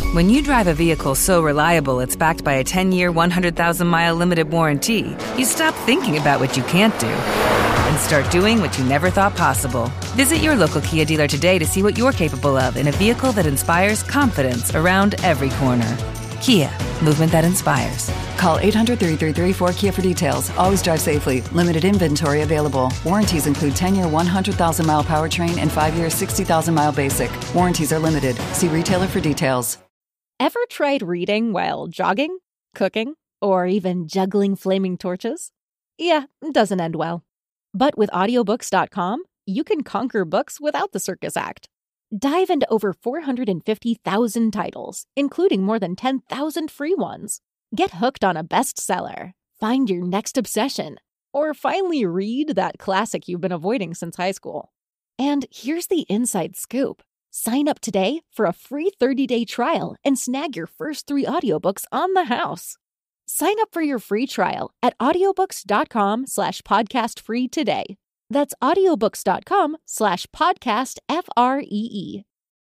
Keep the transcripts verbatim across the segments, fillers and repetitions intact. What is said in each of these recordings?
When you drive a vehicle so reliable it's backed by a ten-year, one hundred thousand mile limited warranty, you stop thinking about what you can't do and start doing what you never thought possible. Visit your local Kia dealer today to see what you're capable of in a vehicle that inspires confidence around every corner. Kia, movement that inspires. Call eight hundred, three three three, four K I A for details. Always drive safely. Limited inventory available. Warranties include ten-year, one hundred thousand mile powertrain and five-year, sixty thousand mile basic. Warranties are limited. See retailer for details. Ever tried reading while jogging, cooking, or even juggling flaming torches? Yeah, it doesn't end well. But with audiobooks dot com, you can conquer books without the circus act. Dive into over four hundred fifty thousand titles, including more than ten thousand free ones. Get hooked on a bestseller, find your next obsession, or finally read that classic you've been avoiding since high school. And here's the inside scoop. Sign up today for a free thirty-day trial and snag your first three audiobooks on the house. Sign up for your free trial at audiobooks dot com slash podcast free today. That's audiobooks dot com slash podcast F R E E.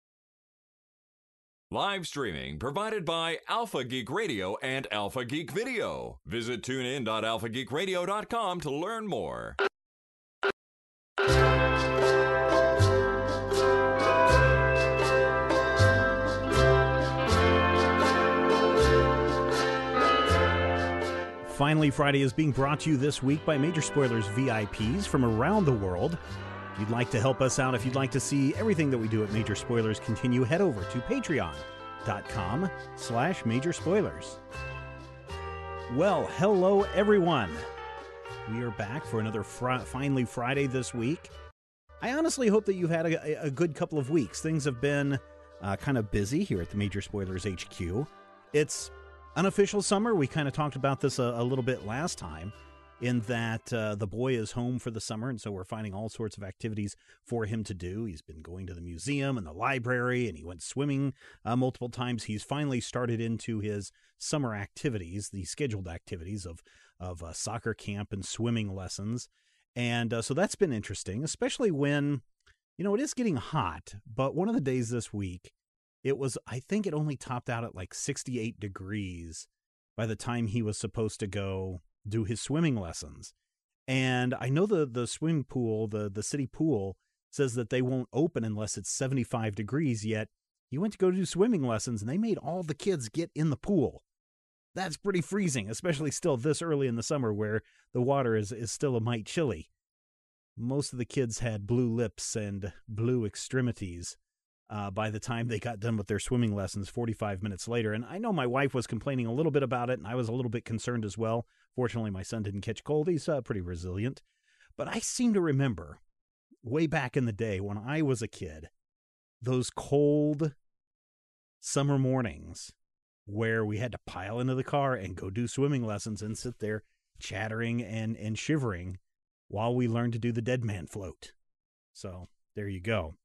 Live streaming provided by Alpha Geek Radio and Alpha Geek Video. Visit tune in dot alpha geek radio dot com to learn more. Finally Friday is being brought to you this week by Major Spoilers V I Ps from around the world. If you'd like to help us out, if you'd like to see everything that we do at Major Spoilers continue, head over to patreon dot com slash major spoilers. Well, hello everyone. We are back for another fr- Finally Friday this week. I honestly hope that you've had a, a good couple of weeks. Things have been uh, kind of busy here at the Major Spoilers H Q. It's unofficial summer. We kind of talked about this a, a little bit last time, in that uh, the boy is home for the summer, and so we're finding all sorts of activities for him to do. He's been going to the museum and the library, and he went swimming uh, multiple times. He's finally started into his summer activities, the scheduled activities of, of uh, soccer camp and swimming lessons. And uh, so that's been interesting, especially when, you know, it is getting hot, but one of the days this week, it was, I think it only topped out at like sixty-eight degrees by the time he was supposed to go do his swimming lessons. And I know the the swimming pool, the the city pool, says that they won't open unless it's seventy-five degrees, yet he went to go do swimming lessons and they made all the kids get in the pool. That's pretty freezing, especially still this early in the summer where the water is, is still a mite chilly. Most of the kids had blue lips and blue extremities uh, by the time they got done with their swimming lessons forty-five minutes later. And I know my wife was complaining a little bit about it, and I was a little bit concerned as well. Fortunately, my son didn't catch cold. He's uh, pretty resilient. But I seem to remember way back in the day when I was a kid, those cold summer mornings where we had to pile into the car and go do swimming lessons and sit there chattering and, and shivering while we learned to do the dead man float. So there you go.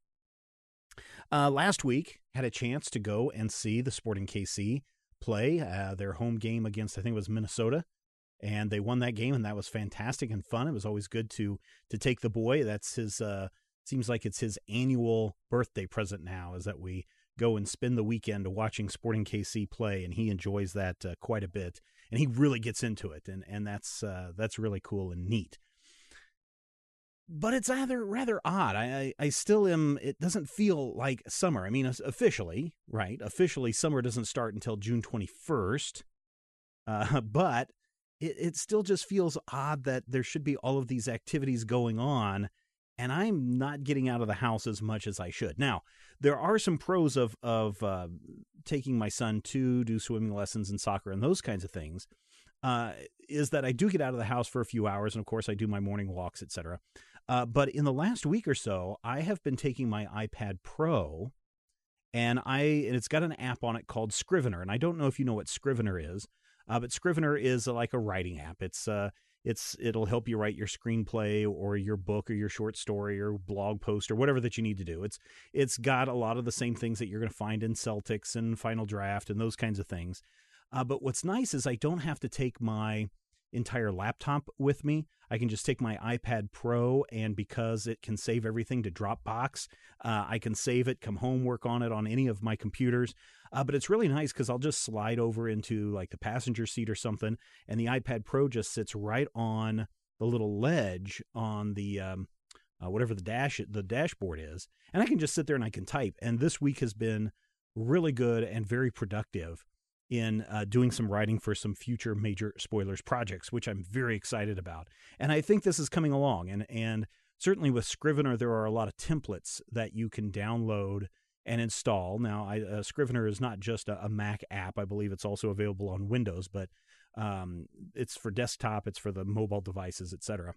Uh, last week, had a chance to go and see the Sporting K C play uh, their home game against, I think it was Minnesota. And they won that game, and that was fantastic and fun. It was always good to to take the boy. That's his, uh, seems like it's his annual birthday present now, is that we go and spend the weekend watching Sporting K C play, and he enjoys that uh, quite a bit. And he really gets into it, and, and that's uh, that's really cool and neat. But it's rather rather odd. I, I, I still am, it doesn't feel like summer. I mean, officially, right? Officially, summer doesn't start until June twenty-first. Uh, but it, it still just feels odd that there should be all of these activities going on, and I'm not getting out of the house as much as I should. Now, there are some pros of, of uh, taking my son to do swimming lessons and soccer and those kinds of things, uh, is that I do get out of the house for a few hours, and of course I do my morning walks, et cetera. Uh, but in the last week or so, I have been taking my iPad Pro, and I and it's got an app on it called Scrivener. And I don't know if you know what Scrivener is, uh, but Scrivener is uh, like a writing app. It's uh, it's it'll help you write your screenplay or your book or your short story or blog post or whatever that you need to do. It's it's got a lot of the same things that you're going to find in Celtics and Final Draft and those kinds of things. Uh, but what's nice is I don't have to take my entire laptop with me. I can just take my iPad Pro, and because it can save everything to Dropbox, uh, I can save it, come home, work on it on any of my computers. Uh, but it's really nice because I'll just slide over into like the passenger seat or something, and the iPad Pro just sits right on the little ledge on the um, uh, whatever the dash the dashboard is, and I can just sit there and I can type. And this week has been really good and very productive in uh, doing some writing for some future Major Spoilers projects, which I'm very excited about. And I think this is coming along. And and certainly with Scrivener, there are a lot of templates that you can download and install. Now, I, uh, Scrivener is not just a, a Mac app. I believe it's also available on Windows, but um, it's for desktop, it's for the mobile devices, et cetera.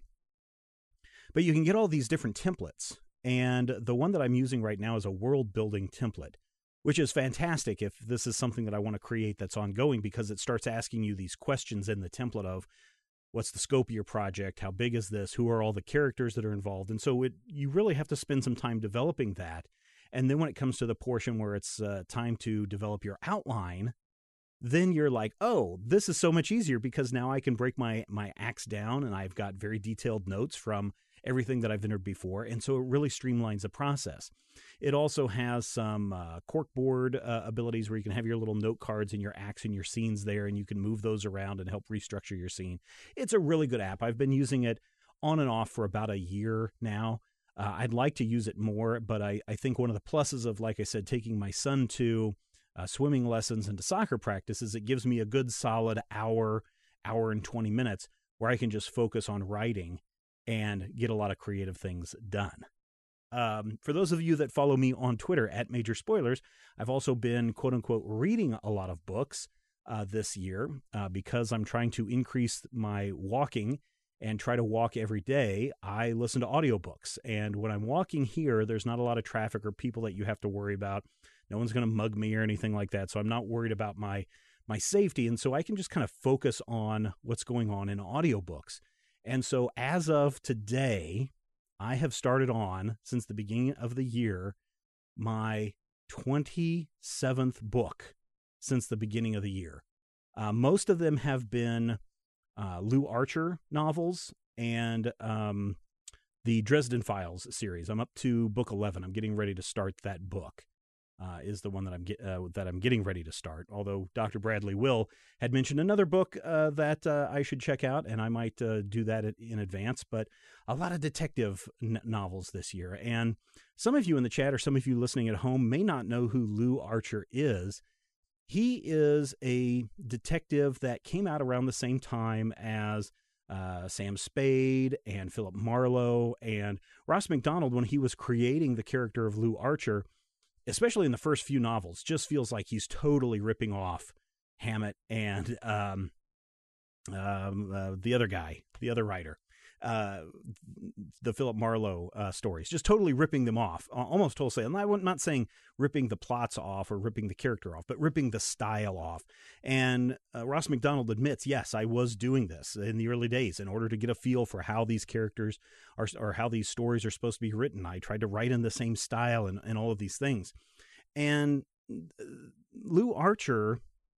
But you can get all these different templates. And the one that I'm using right now is a world building template, which is fantastic if this is something that I want to create that's ongoing, because it starts asking you these questions in the template of what's the scope of your project, how big is this, who are all the characters that are involved. And so it, you really have to spend some time developing that. And then when it comes to the portion where it's uh, time to develop your outline, then you're like, oh, this is so much easier because now I can break my, my acts down, and I've got very detailed notes from everything that I've entered before. And so it really streamlines the process. It also has some uh, corkboard uh, abilities where you can have your little note cards and your acts and your scenes there, and you can move those around and help restructure your scene. It's a really good app. I've been using it on and off for about a year now. Uh, I'd like to use it more, but I, I think one of the pluses of, like I said, taking my son to uh, swimming lessons and to soccer practice is it gives me a good solid hour, hour and twenty minutes where I can just focus on writing and get a lot of creative things done. Um, for those of you that follow me on Twitter at Major Spoilers, I've also been, quote unquote, reading a lot of books uh, this year uh, because I'm trying to increase my walking and try to walk every day. I listen to audiobooks. And when I'm walking here, there's not a lot of traffic or people that you have to worry about. No one's going to mug me or anything like that. So I'm not worried about my, my safety. And so I can just kind of focus on what's going on in audiobooks. And so as of today, I have started on, since the beginning of the year, my twenty-seventh book since the beginning of the year. Uh, most of them have been uh, Lou Archer novels and um, the Dresden Files series. I'm up to book eleven. I'm getting ready to start that book. Uh, is the one that I'm get, uh, that I'm getting ready to start. Although Doctor Bradley Will had mentioned another book uh, that uh, I should check out, and I might uh, do that in advance. But a lot of detective n- novels this year, and some of you in the chat or some of you listening at home may not know who Lou Archer is. He is a detective that came out around the same time as uh, Sam Spade and Philip Marlowe and Ross MacDonald when he was creating the character of Lou Archer. Especially in the first few novels, just feels like he's totally ripping off Hammett and um, um, uh, the other guy, the other writer, uh, the Philip Marlowe uh, stories, just totally ripping them off, almost wholesale. And I'm not saying ripping the plots off or ripping the character off, but ripping the style off. And uh, Ross MacDonald admits, yes, I was doing this in the early days in order to get a feel for how these characters are, or how these stories are supposed to be written. I tried to write in the same style and, and all of these things. And Lou Archer,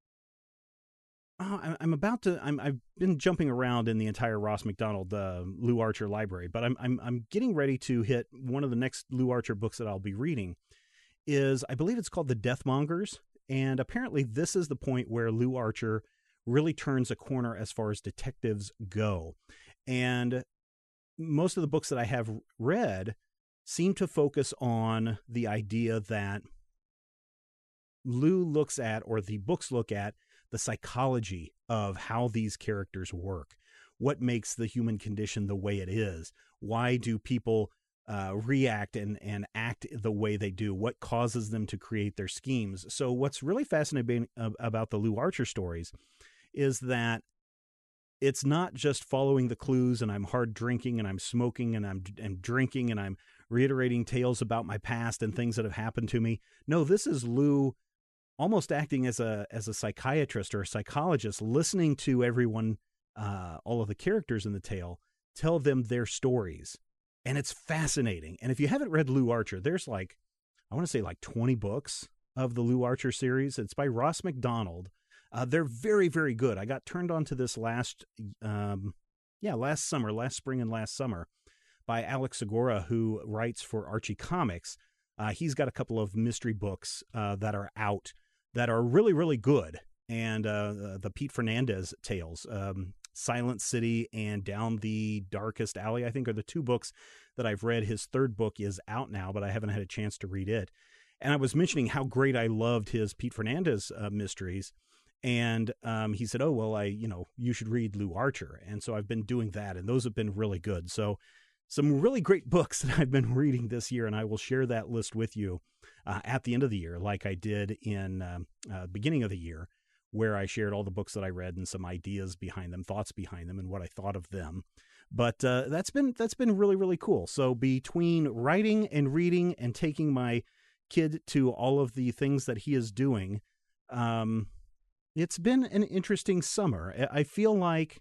oh, I'm about to, I'm, I've been jumping around in the entire Ross MacDonald uh, Lou Archer library, but I'm, I'm, I'm getting ready to hit one of the next Lou Archer books that I'll be reading is, I believe it's called The Deathmongers. And apparently this is the point where Lou Archer really turns a corner as far as detectives go. And most of the books that I have read seem to focus on the idea that Lou looks at, or the books look at, the psychology of how these characters work. What makes the human condition the way it is? Why do people uh, react and, and act the way they do? What causes them to create their schemes? So what's really fascinating about the Lou Archer stories is that it's not just following the clues and I'm hard drinking and I'm smoking and I'm, I'm drinking and I'm reiterating tales about my past and things that have happened to me. No, this is Lou almost acting as a as a psychiatrist or a psychologist, listening to everyone, uh, all of the characters in the tale, tell them their stories. And it's fascinating. And if you haven't read Lou Archer, there's like, I want to say like twenty books of the Lou Archer series. It's by Ross MacDonald. Uh, they're very, very good. I got turned on to this last, um, yeah, last summer, last spring and last summer by Alex Segura, who writes for Archie Comics. Uh, he's got a couple of mystery books uh, that are out that are really, really good. And uh, the Pete Fernandez tales, um, Silent City and Down the Darkest Alley, I think, are the two books that I've read. His third book is out now, but I haven't had a chance to read it. And I was mentioning how great I loved his Pete Fernandez uh, mysteries. And um, he said, oh, well, I, you know, you should read Lou Archer. And so I've been doing that, and those have been really good. So some really great books that I've been reading this year, and I will share that list with you uh, at the end of the year, like I did in um, uh, beginning of the year, where I shared all the books that I read and some ideas behind them, thoughts behind them, and what I thought of them. But uh, that's been that's been really, really cool. So between writing and reading and taking my kid to all of the things that he is doing, um, it's been an interesting summer. I feel like,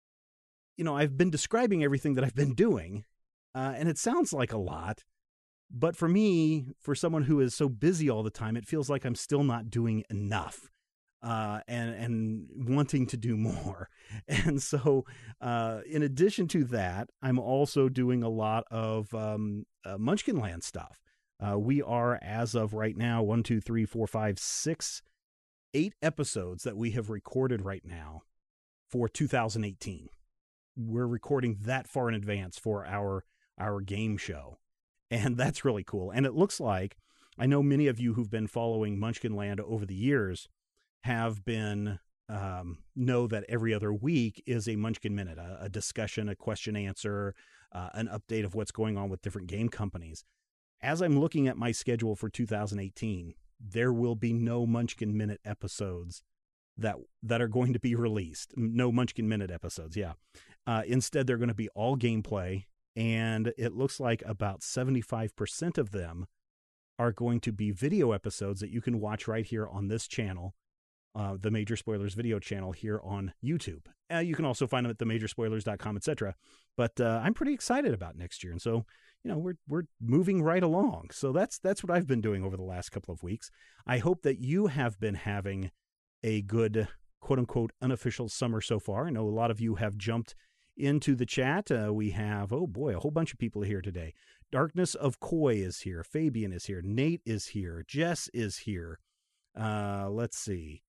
you know, I've been describing everything that I've been doing, uh, and it sounds like a lot. But for me, for someone who is so busy all the time, it feels like I'm still not doing enough. Uh, and, and wanting to do more. And so, uh, in addition to that, I'm also doing a lot of, um, uh, Munchkinland stuff. Uh, we are, as of right now, one, two, three, four, five, six, eight episodes that we have recorded right now for two thousand eighteen. We're recording that far in advance for our, our game show. And that's really cool. And it looks like, I know many of you who've been following Munchkinland over the years have been, um, know that every other week is a Munchkin Minute, a, a discussion, a question answer, uh, an update of what's going on with different game companies. As I'm looking at my schedule for two thousand eighteen, there will be no Munchkin Minute episodes that that are going to be released. No Munchkin Minute episodes, yeah. Uh, instead, they're going to be all gameplay, and it looks like about seventy-five percent of them are going to be video episodes that you can watch right here on this channel. Uh, the Major Spoilers video channel here on YouTube. Uh, you can also find them at the major spoilers dot com, et cetera. But uh, I'm pretty excited about next year, and so you know we're we're moving right along. So that's that's what I've been doing over the last couple of weeks. I hope that you have been having a good quote unquote unofficial summer so far. I know a lot of you have jumped into the chat. Uh, we have oh boy a whole bunch of people here today. Darkness of Koi is here. Fabian is here. Nate is here. Jess is here. Uh, let's see.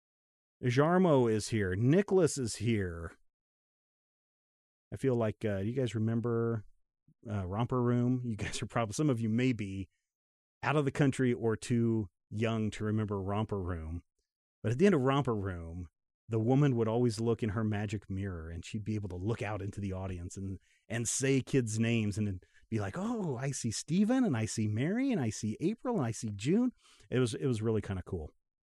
Jarmo is here. Nicholas is here. I feel like, uh, you guys remember uh, Romper Room? You guys are probably, some of you may be out of the country or too young to remember Romper Room. But at the end of Romper Room, the woman would always look in her magic mirror, and she'd be able to look out into the audience and, and say kids' names and be like, oh, I see Steven, and I see Mary, and I see April, and I see June. It was, it was really kind of cool.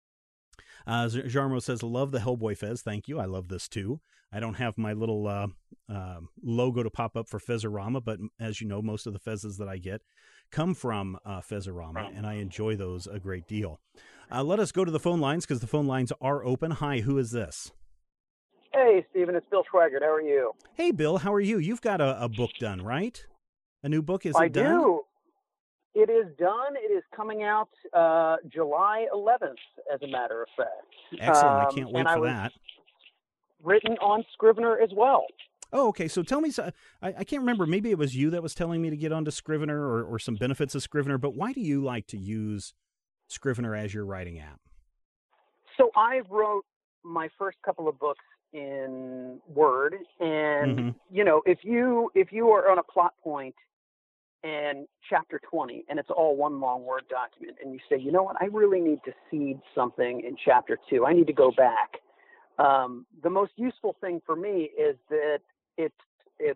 Uh, Jarmo says, love the Hellboy Fez. Thank you. I love this too. I don't have my little uh, uh, logo to pop up for Fezorama, but as you know, most of the Fezes that I get come from uh, Fezorama, and I enjoy those a great deal. Uh, let us go to the phone lines because the phone lines are open. Hi, who is this? Hey, Stephen, it's Bill Schwaggart. How are you? Hey, Bill, how are you? You've got a, a book done, right? A new book, is I it done? I do. It is done. It is coming out uh, July eleventh, as a matter of fact. Excellent. Um, I can't wait and for I was that. Written on Scrivener as well. Oh, okay. So tell me, so, I, I can't remember. Maybe it was you that was telling me to get onto Scrivener or, or some benefits of Scrivener, but why do you like to use Scrivener as your writing app? So I wrote my first couple of books in Word, and, Mm-hmm. you know, if you if you are on a plot point and chapter twenty, and it's all one long Word document, and you say, you know what, I really need to seed something in chapter two. I need to go back. Um, the most useful thing for me is that it's, it's,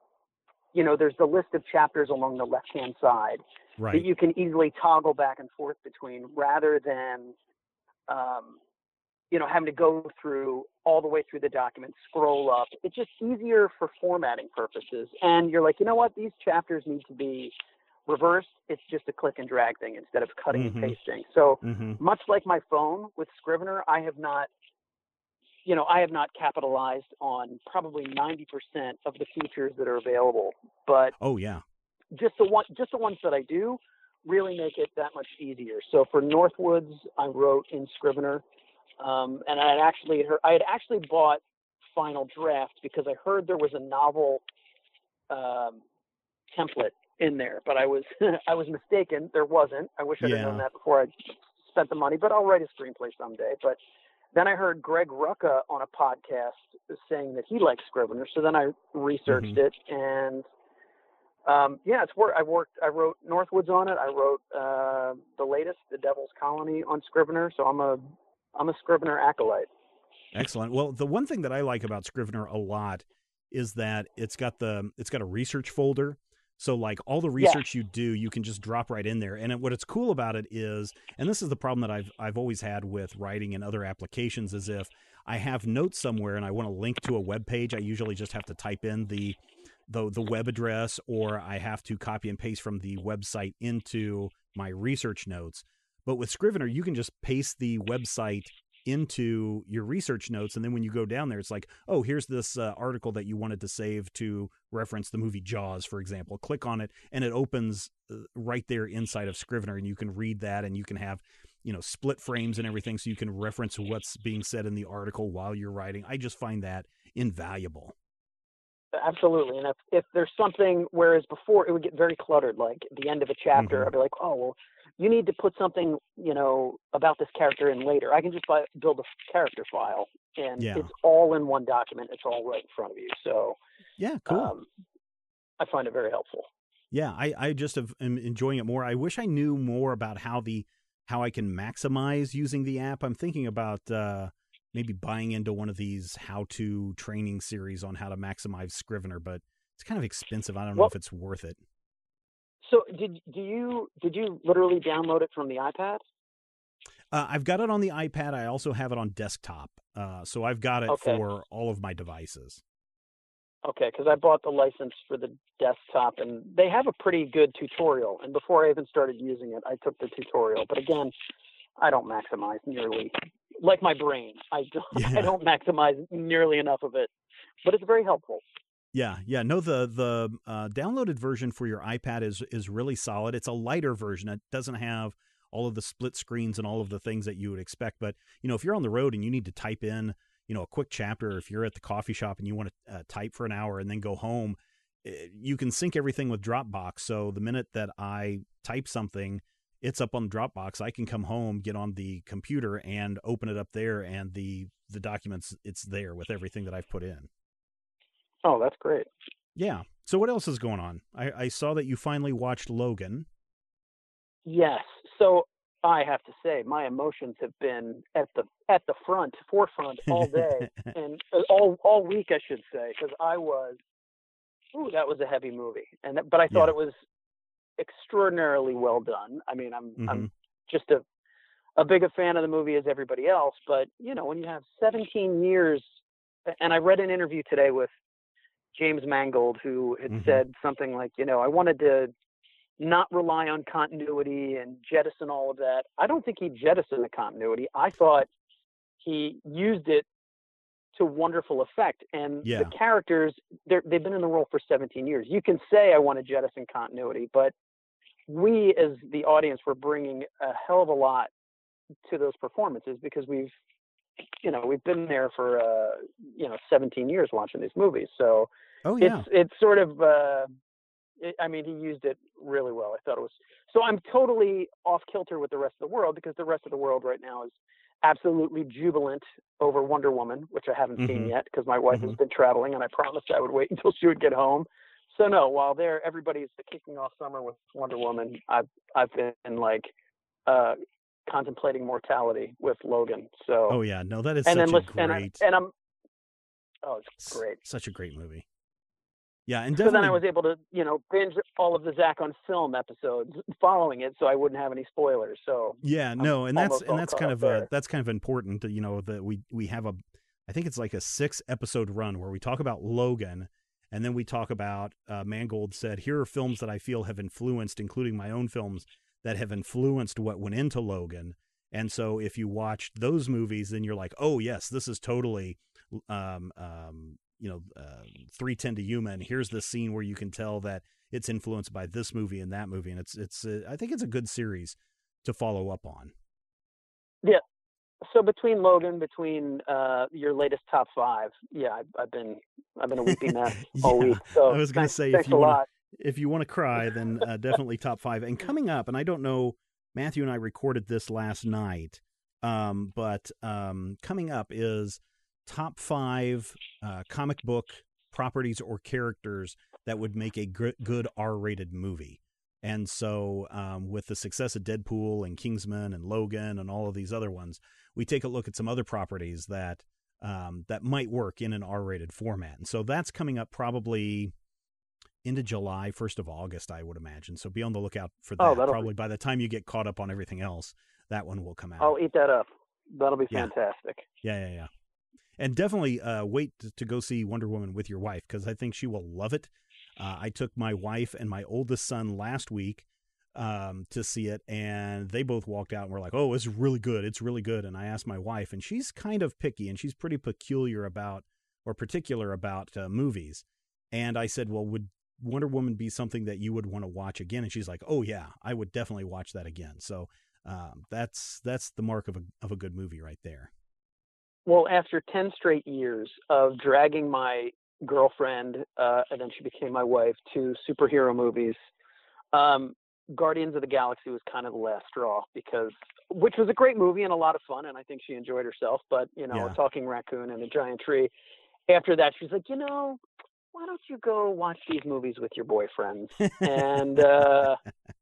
you know, there's the list of chapters along the left-hand side Right. that you can easily toggle back and forth between, rather than, um, you know, having to go through all the way through the document, scroll up. It's just easier for formatting purposes. And you're like, you know what, these chapters need to be reversed. It's just a click and drag thing instead of cutting Mm-hmm. and pasting. So Mm-hmm. much like my phone with Scrivener, I have not, you know, I have not capitalized on probably ninety percent of the features that are available. But Oh, yeah. just the one, just the ones that I do really make it that much easier. So for Northwoods, I wrote in Scrivener. Um, and I had actually heard, I had actually bought Final Draft because I heard there was a novel um, template in there, but I was I was mistaken. There wasn't. I wish I'd Yeah. have known that before I spent the money, but I'll write a screenplay someday. But then I heard Greg Rucka on a podcast saying that he likes Scrivener, so then I researched Mhm. it, and um, yeah, it's work. I worked. I wrote Northwoods on it. I wrote uh, the latest, The Devil's Colony, on Scrivener. So I'm a I'm a Scrivener acolyte. Excellent. Well, the one thing that I like about Scrivener a lot is that it's got the it's got a research folder. So like all the research you do, you can just drop right in there. And it, what it's cool about it is, and this is the problem that I've I've always had with writing and other applications, is if I have notes somewhere and I want to link to a web page, I usually just have to type in the the the web address, or I have to copy and paste from the website into my research notes. But with Scrivener, you can just paste the website into your research notes, and then when you go down there, it's like, oh, here's this uh, article that you wanted to save to reference the movie Jaws, for example. Click on it, and it opens uh, right there inside of Scrivener, and you can read that, and you can have, you know, split frames and everything, so you can reference what's being said in the article while you're writing. I just find that invaluable. Absolutely. And if, if there's something, whereas before it would get very cluttered, like at the end of a chapter, Mhm. I'd be like, oh, well, you need to put something, you know, about this character in later. I can just buy, build a character file, and Yeah. it's all in one document. It's all right in front of you. So Yeah, cool. um, I find it very helpful. Yeah, I, I just have, am enjoying it more. I wish I knew more about how the how I can maximize using the app. I'm thinking about uh, maybe buying into one of these how-to training series on how to maximize Scrivener, but it's kind of expensive. I don't know Well- if it's worth it. So did do you did you literally download it from the iPad? Uh, I've got it on the iPad. I also have it on desktop. Uh, so I've got it Okay. for all of my devices. Okay, because I bought the license for the desktop, and they have a pretty good tutorial. And before I even started using it, I took the tutorial. But again, I don't maximize nearly, like my brain. I don't, Yeah. I don't maximize nearly enough of it, but it's very helpful. Yeah, yeah. No, the the uh, downloaded version for your iPad is is really solid. It's a lighter version. It doesn't have all of the split screens and all of the things that you would expect. But, you know, if you're on the road and you need to type in, you know, a quick chapter, or if you're at the coffee shop and you want to uh, type for an hour and then go home, you can sync everything with Dropbox. So the minute that I type something, it's up on Dropbox. I can come home, get on the computer, and open it up there, and the the documents, it's there with everything that I've put in. Oh, that's great. Yeah. So what else is going on? I, I saw that you finally watched Logan. Yes. So I have to say, my emotions have been at the at the front, forefront all day, and uh, all all week, I should say, because I was, ooh, that was a heavy movie, and that, but I thought Yeah. it was extraordinarily well done. I mean, I'm Mhm. I'm just a a big a fan of the movie as everybody else, but you know, when you have seventeen years, and I read an interview today with James Mangold, who had Mhm. said something like, you know, I wanted to not rely on continuity and jettison all of that. I don't think he jettisoned the continuity. I thought he used it to wonderful effect. And Yeah. the characters, they're, they've been in the role for seventeen years. You can say I want to jettison continuity, but we as the audience were bringing a hell of a lot to those performances because we've, you know, we've been there for, uh, you know, seventeen years watching these movies. So Oh, yeah. it's, it's sort of, uh, it, I mean, he used it really well. I thought it was, so I'm totally off kilter with the rest of the world because the rest of the world right now is absolutely jubilant over Wonder Woman, which I haven't Mhm. seen yet because my wife has Mhm. been traveling and I promised I would wait until she would get home. So no, while there, everybody's kicking off summer with Wonder Woman, I've, I've been like, uh, contemplating mortality with Logan. So, Oh, yeah. No, that is and such then a listen, and, I, great, and I'm, oh, it's s- great. such a great movie. Yeah, and So definitely. then I was able to, you know, binge all of the Zach on Film episodes following it, so I wouldn't have any spoilers. So Yeah, no, and that's almost and all that's caught kind up of uh, there. that's kind of important. You know, that we we have a, I think it's like a six episode run where we talk about Logan, and then we talk about uh, Mangold said, here are films that I feel have influenced, including my own films that have influenced what went into Logan. And so if you watched those movies, then you're like, oh yes, this is totally, um, um, you know, uh, three ten to Yuma, and here's the scene where you can tell that it's influenced by this movie and that movie, and it's it's uh, I think it's a good series to follow up on. so between Logan, between uh, your latest top five, yeah, I've, I've been I've been a weepy mess yeah, all week. So I was going to say, thanks if you a want lot. if you want to cry, then uh, definitely top five. And coming up, and I don't know, Matthew and I recorded this last night, um, but um, coming up is top five uh, comic book properties or characters that would make a good, good R-rated movie. And so um, with the success of Deadpool and Kingsman and Logan and all of these other ones, we take a look at some other properties that um, that might work in an R-rated format. And so that's coming up probably into July, first of August, I would imagine. So be on the lookout for that. Oh, probably be... by the time you get caught up on everything else, that one will come out. I'll eat that up. That'll be yeah. fantastic. Yeah, yeah, yeah. And definitely uh, wait to go see Wonder Woman with your wife, because I think she will love it. Uh, I took my wife and my oldest son last week um, to see it, and they both walked out and were like, oh, it's really good. It's really good. And I asked my wife, and she's kind of picky, and she's pretty peculiar about, or particular about uh, movies. And I said, well, would Wonder Woman be something that you would want to watch again? And she's like, oh, yeah, I would definitely watch that again. So um, that's that's the mark of a of a good movie right there. Well, after ten straight years of dragging my girlfriend, uh, and then she became my wife, to superhero movies, um, Guardians of the Galaxy was kind of the last straw, because, which was a great movie and a lot of fun, and I think she enjoyed herself, but, you know, yeah. a talking raccoon and a giant tree. After that, she's like, you know, why don't you go watch these movies with your boyfriends? And uh,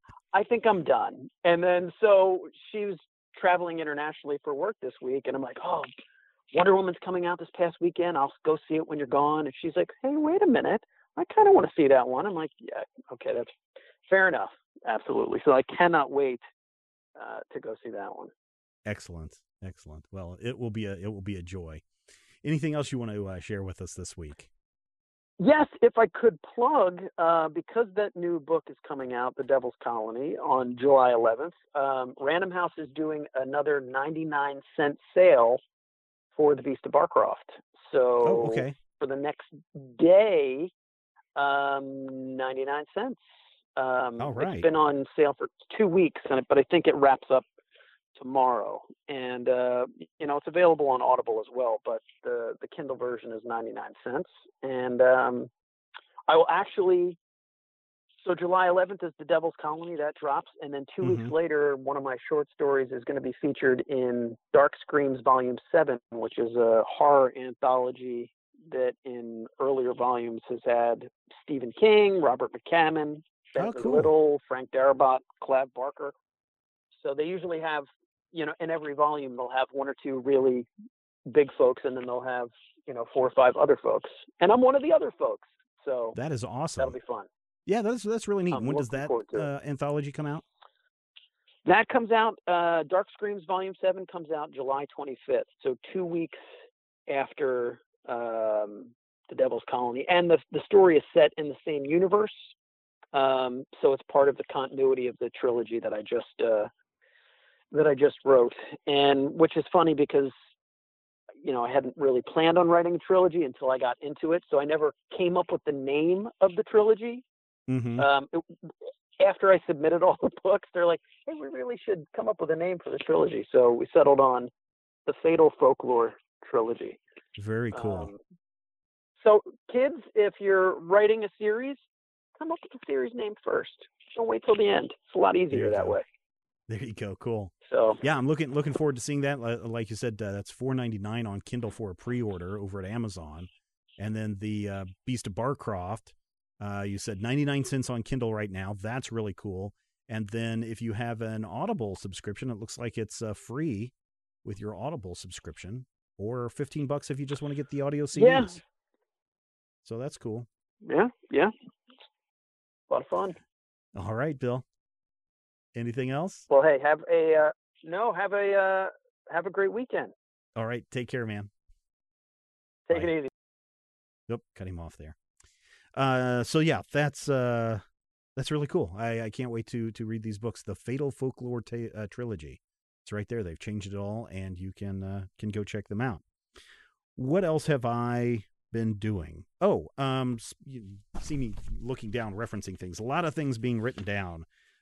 I think I'm done. And then so she was traveling internationally for work this week, and I'm like, oh, Wonder Woman's coming out this past weekend. I'll go see it when you're gone. And she's like, hey, wait a minute. I kind of want to see that one. I'm like, yeah, okay, that's fair enough. Absolutely. So I cannot wait uh, to go see that one. Excellent. Excellent. Well, it will be a, it will be a joy. Anything else you want to uh, share with us this week? Yes, if I could plug, uh, because that new book is coming out, The Devil's Colony, on July eleventh, um, Random House is doing another ninety-nine cent sale for The Beast of Barcroft. So oh, okay. for the next day, um, ninety-nine cents. Um, All right. It's been on sale for two weeks, and but I think it wraps up tomorrow. And, uh, you know, it's available on Audible as well, but the, the Kindle version is ninety-nine cents. And um, I will actually, so July eleventh is The Devil's Colony, that drops. And then two mm-hmm. weeks later, one of my short stories is going to be featured in Dark Screams Volume seven, which is a horror anthology that in earlier volumes has had Stephen King, Robert McCammon, Ben oh, cool. Little, Frank Darabont, Clive Barker. So they usually have, you know, in every volume, they'll have one or two really big folks, and then they'll have, you know, four or five other folks. And I'm one of the other folks. So that is awesome. That'll be fun. Yeah, that's that's really neat. I'm when does that uh, anthology come out? That comes out, uh, Dark Screams Volume seven comes out July twenty-fifth. So two weeks after um, The Devil's Colony. And the the story is set in the same universe. Um, so it's part of the continuity of the trilogy that I just uh, that I just wrote. And which is funny because, you know, I hadn't really planned on writing a trilogy until I got into it. So I never came up with the name of the trilogy. Mm-hmm. Um, it, after I submitted all the books, they're like, hey, we really should come up with a name for the trilogy. So we settled on the Fatal Folklore Trilogy. Very cool. Um, so kids, if you're writing a series, come up with the series name first. Don't wait till the end. It's a lot easier that go. way. There you go. Cool. So yeah, I'm looking looking forward to seeing that. Like you said, uh, that's four ninety-nine on Kindle for a pre-order over at Amazon, and then the uh, Beast of Barcroft. Uh, you said ninety-nine cents on Kindle right now. That's really cool. And then if you have an Audible subscription, it looks like it's uh, free with your Audible subscription, or fifteen bucks if you just want to get the audio C Ds. Yeah. So that's cool. Yeah, yeah. A lot of fun. All right, Bill. Anything else? Well, hey, have a uh, no, have a uh, have a great weekend. All right, take care, man. Take Bye. it easy. Yep, cut him off there. Uh, so yeah, that's uh, that's really cool. I, I can't wait to to read these books. The Fatal Folklore ta- uh, trilogy. It's right there. They've changed it all, and you can uh, can go check them out. What else have I been doing? Oh, um, you see me looking down, referencing things. A lot of things being written down.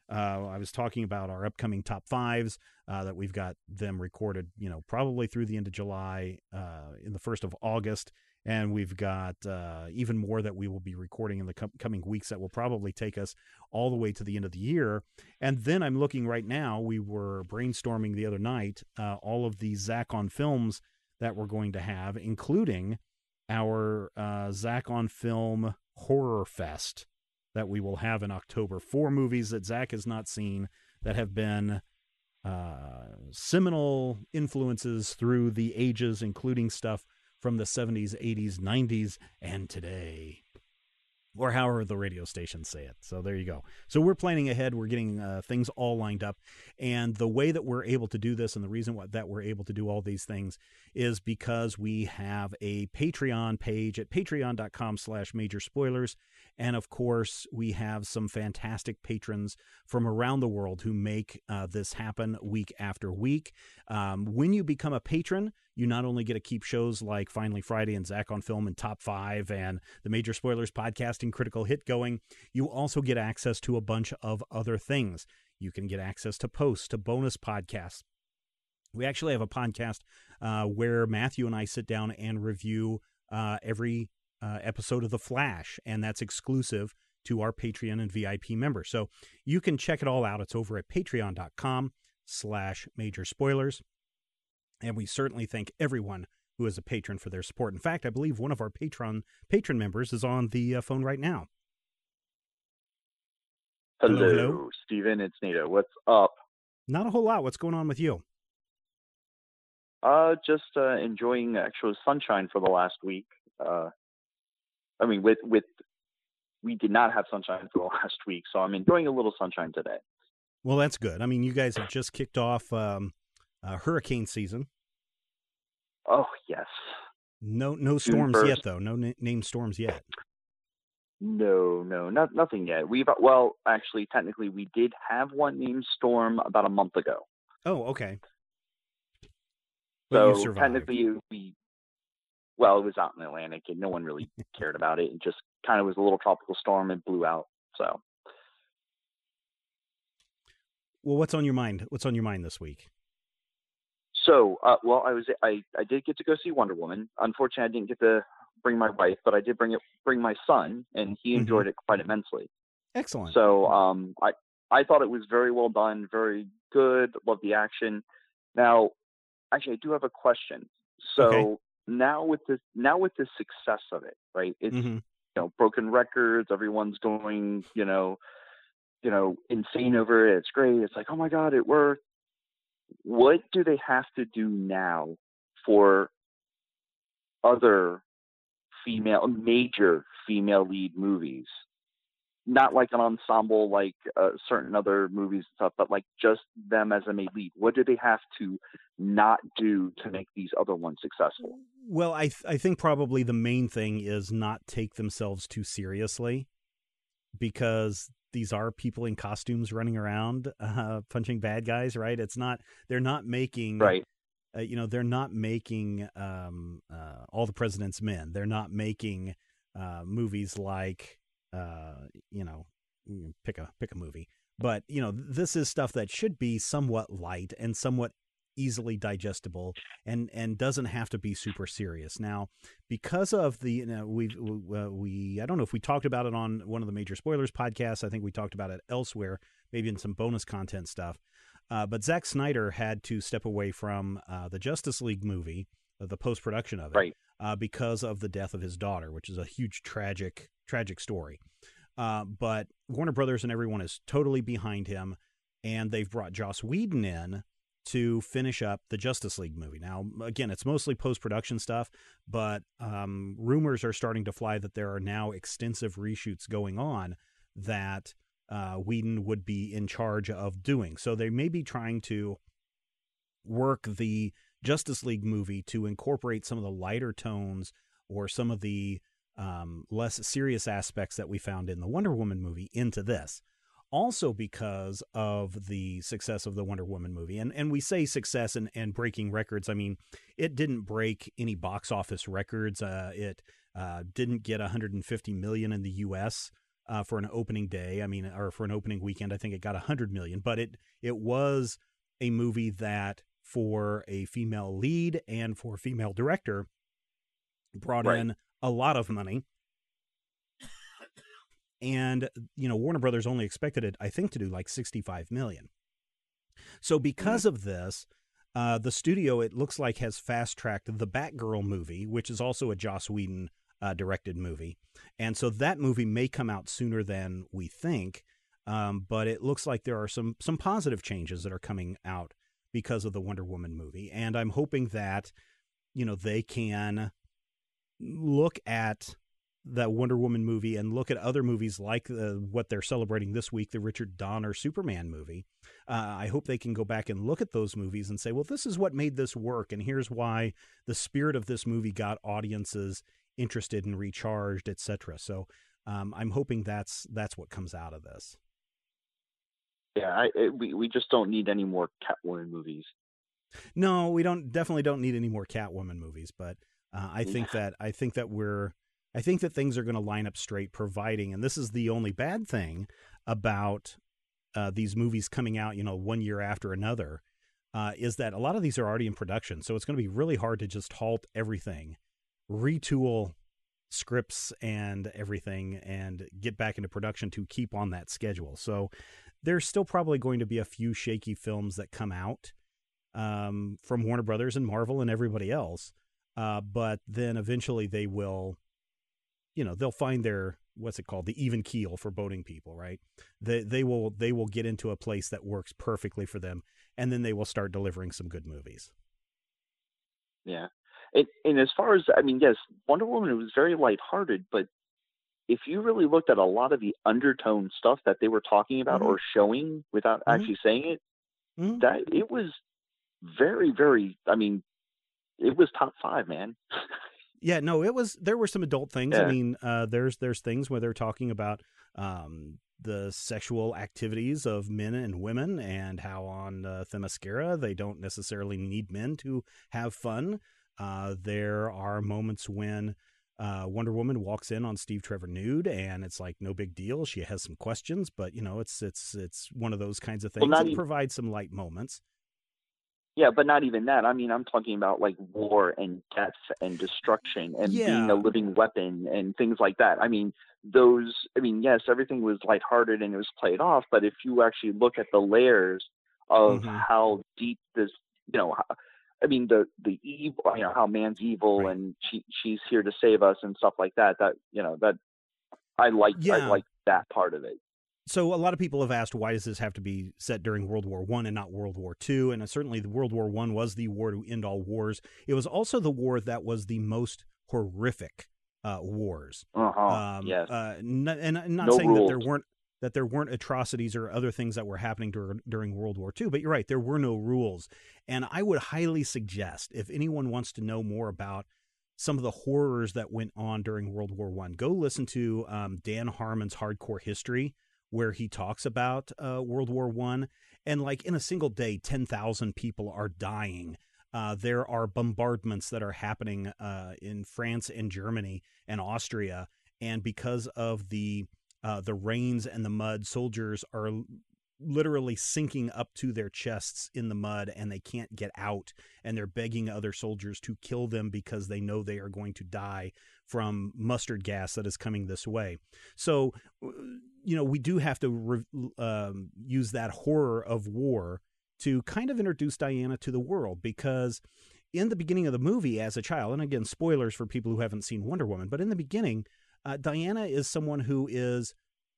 Uh, I was talking about our upcoming top fives uh, that we've got them recorded, you know, probably through the end of July, uh, in the first of August. And we've got uh, even more that we will be recording in the com- coming weeks that will probably take us all the way to the end of the year. And then I'm looking right now, we were brainstorming the other night, uh, all of the Zach on Films that we're going to have, including our uh, Zach on Film Horror Fest that we will have in October. Four movies that Zach has not seen that have been uh, seminal influences through the ages, including stuff from the seventies, eighties, nineties, and today, or however the radio stations say it. So there you go. So we're planning ahead. We're getting uh, things all lined up. And the way that we're able to do this, and the reason why, that we're able to do all these things, is because we have a Patreon page at patreon.com slash major spoilers. And of course, we have some fantastic patrons from around the world who make uh, this happen week after week. Um, when you become a patron, you not only get to keep shows like Finally Friday and Zach on Film and Top five and the Major Spoilers podcast and Critical Hit going, you also get access to a bunch of other things. You can get access to posts, to bonus podcasts. We actually have a podcast uh, where Matthew and I sit down and review uh, every uh, episode of The Flash, and that's exclusive to our Patreon and V I P members. So you can check it all out. It's over at patreon.com slash major spoilers. And we certainly thank everyone who is a patron for their support. In fact, I believe one of our patron patron members is on the uh, phone right now. Hello, hello, hello. Steven. It's Nito. What's up? Not a whole lot. What's going on with you? Uh, just uh, enjoying actual sunshine for the last week. Uh, I mean, with with we did not have sunshine for the last week, so I'm enjoying a little sunshine today. Well, that's good. I mean, you guys have just kicked off um, uh, hurricane season. Oh yes. No, no storms yet, though. No na- named storms yet. No, no, not nothing yet. We've well, actually, technically, we did have one named storm about a month ago. Oh, okay. But so technically, we well, it was out in the Atlantic, and no one really cared about it. It just kind of was a little tropical storm and blew out. So, well, what's on your mind? What's on your mind this week? So, uh, well, I was I, I did get to go see Wonder Woman. Unfortunately, I didn't get to bring my wife, but I did bring it bring my son, and he enjoyed mm-hmm. it quite immensely. Excellent. So, um, I I thought it was very well done, very good. Loved the action. Now, actually, I do have a question. So okay. now with the now with the success of it, right? It's mm-hmm. you know broken records. Everyone's going you know you know insane over it. It's great. It's like, oh my god, it worked. What do they have to do now for other female, major female lead movies? Not like an ensemble, like uh, certain other movies and stuff, but like just them as a main lead. What do they have to not do to make these other ones successful? Well, I th- I think probably the main thing is not take themselves too seriously, because these are people in costumes running around uh, punching bad guys, right? It's not, they're not making, right. Uh, you know, they're not making um, uh, All the President's Men. They're not making uh, movies like, uh, you know, pick a pick a movie. But, you know, this is stuff that should be somewhat light and somewhat easily digestible, and and doesn't have to be super serious. Now, because of the, you know, we've uh, we I don't know if we talked about it on one of the Major Spoilers podcasts. I think we talked about it elsewhere, maybe in some bonus content stuff. Uh, but Zack Snyder had to step away from uh, the Justice League movie, uh, the post production of it, right. uh, because of the death of his daughter, which is a huge tragic tragic story. Uh, but Warner Brothers and everyone is totally behind him, and they've brought Joss Whedon in to finish up the Justice League movie. Now, again, it's mostly post-production stuff, but um, rumors are starting to fly that there are now extensive reshoots going on that uh, Whedon would be in charge of doing. So they may be trying to work the Justice League movie to incorporate some of the lighter tones or some of the um, less serious aspects that we found in the Wonder Woman movie into this. Also because of the success of the Wonder Woman movie. And and we say success and, and breaking records. I mean, it didn't break any box office records. Uh, it uh, didn't get one hundred fifty million dollars in the U S uh, for an opening day. I mean, or for an opening weekend, I think it got one hundred million dollars. But it it was a movie that, for a female lead and for a female director, brought Right. in a lot of money. And, you know, Warner Brothers only expected it, I think, to do like sixty-five million dollars. So because of this, uh, the studio, it looks like, has fast-tracked the Batgirl movie, which is also a Joss Whedon uh, directed movie. And so that movie may come out sooner than we think, um, but it looks like there are some some positive changes that are coming out because of the Wonder Woman movie. And I'm hoping that, you know, they can look at that Wonder Woman movie and look at other movies like uh, what they're celebrating this week, the Richard Donner Superman movie. Uh, I hope they can go back and look at those movies and say, well, this is what made this work, and here's why the spirit of this movie got audiences interested and recharged, et cetera. So um, I'm hoping that's that's what comes out of this. Yeah, I, it, we we just don't need any more Catwoman movies. No, we don't. Definitely don't need any more Catwoman movies. But uh, I think that I think that we're. I think that things are going to line up straight, providing, and this is the only bad thing about uh, these movies coming out, you know, one year after another, uh, is that a lot of these are already in production. So it's going to be really hard to just halt everything, retool scripts and everything, and get back into production to keep on that schedule. So there's still probably going to be a few shaky films that come out um, from Warner Brothers and Marvel and everybody else. Uh, but then eventually they will, you know, they'll find their, what's it called? The even keel for boating people, right? They, they will, they will get into a place that works perfectly for them. And then they will start delivering some good movies. Yeah. And, and as far as, I mean, yes, Wonder Woman was very lighthearted, but if you really looked at a lot of the undertone stuff that they were talking about mm-hmm. or showing without mm-hmm. actually saying it, mm-hmm. that it was very, very, I mean, it was top five, man. Yeah, no, it was, there were some adult things. Yeah. I mean, uh, there's, there's things where they're talking about, um, the sexual activities of men and women and how on uh, Themyscira, they don't necessarily need men to have fun. Uh, there are moments when, uh, Wonder Woman walks in on Steve Trevor nude and it's like, no big deal. She has some questions, but you know, it's, it's, it's one of those kinds of things well, that even- provide some light moments. Yeah, but not even that. I mean, I'm talking about like war and death and destruction and yeah. being a living weapon and things like that. I mean, those, I mean, yes, everything was lighthearted and it was played off, but if you actually look at the layers of mm-hmm. how deep this, you know, how, I mean, the, the evil, you know, how man's evil right. and she, she's here to save us and stuff like that, that, you know, that I like, yeah. I like that part of it. So a lot of people have asked, why does this have to be set during World War One and not World War Two? And certainly the World War One was the war to end all wars. It was also the war that was the most horrific uh, wars. Uh-huh. Um, yes. Uh, n- and I'm not no saying rules. that there weren't that there weren't atrocities or other things that were happening dur- during World War Two, but you're right, there were no rules. And I would highly suggest, if anyone wants to know more about some of the horrors that went on during World War One, go listen to um, Dan Harmon's Hardcore History, where he talks about uh, World War One, and like in a single day, ten thousand people are dying. Uh, there are bombardments that are happening uh, in France and Germany and Austria, and because of the uh, the rains and the mud, soldiers are literally sinking up to their chests in the mud, and they can't get out, and they're begging other soldiers to kill them because they know they are going to die from mustard gas that is coming this way. So, you know, we do have to re- um, use that horror of war to kind of introduce Diana to the world, because in the beginning of the movie as a child, and again, spoilers for people who haven't seen Wonder Woman, but in the beginning, uh, Diana is someone who is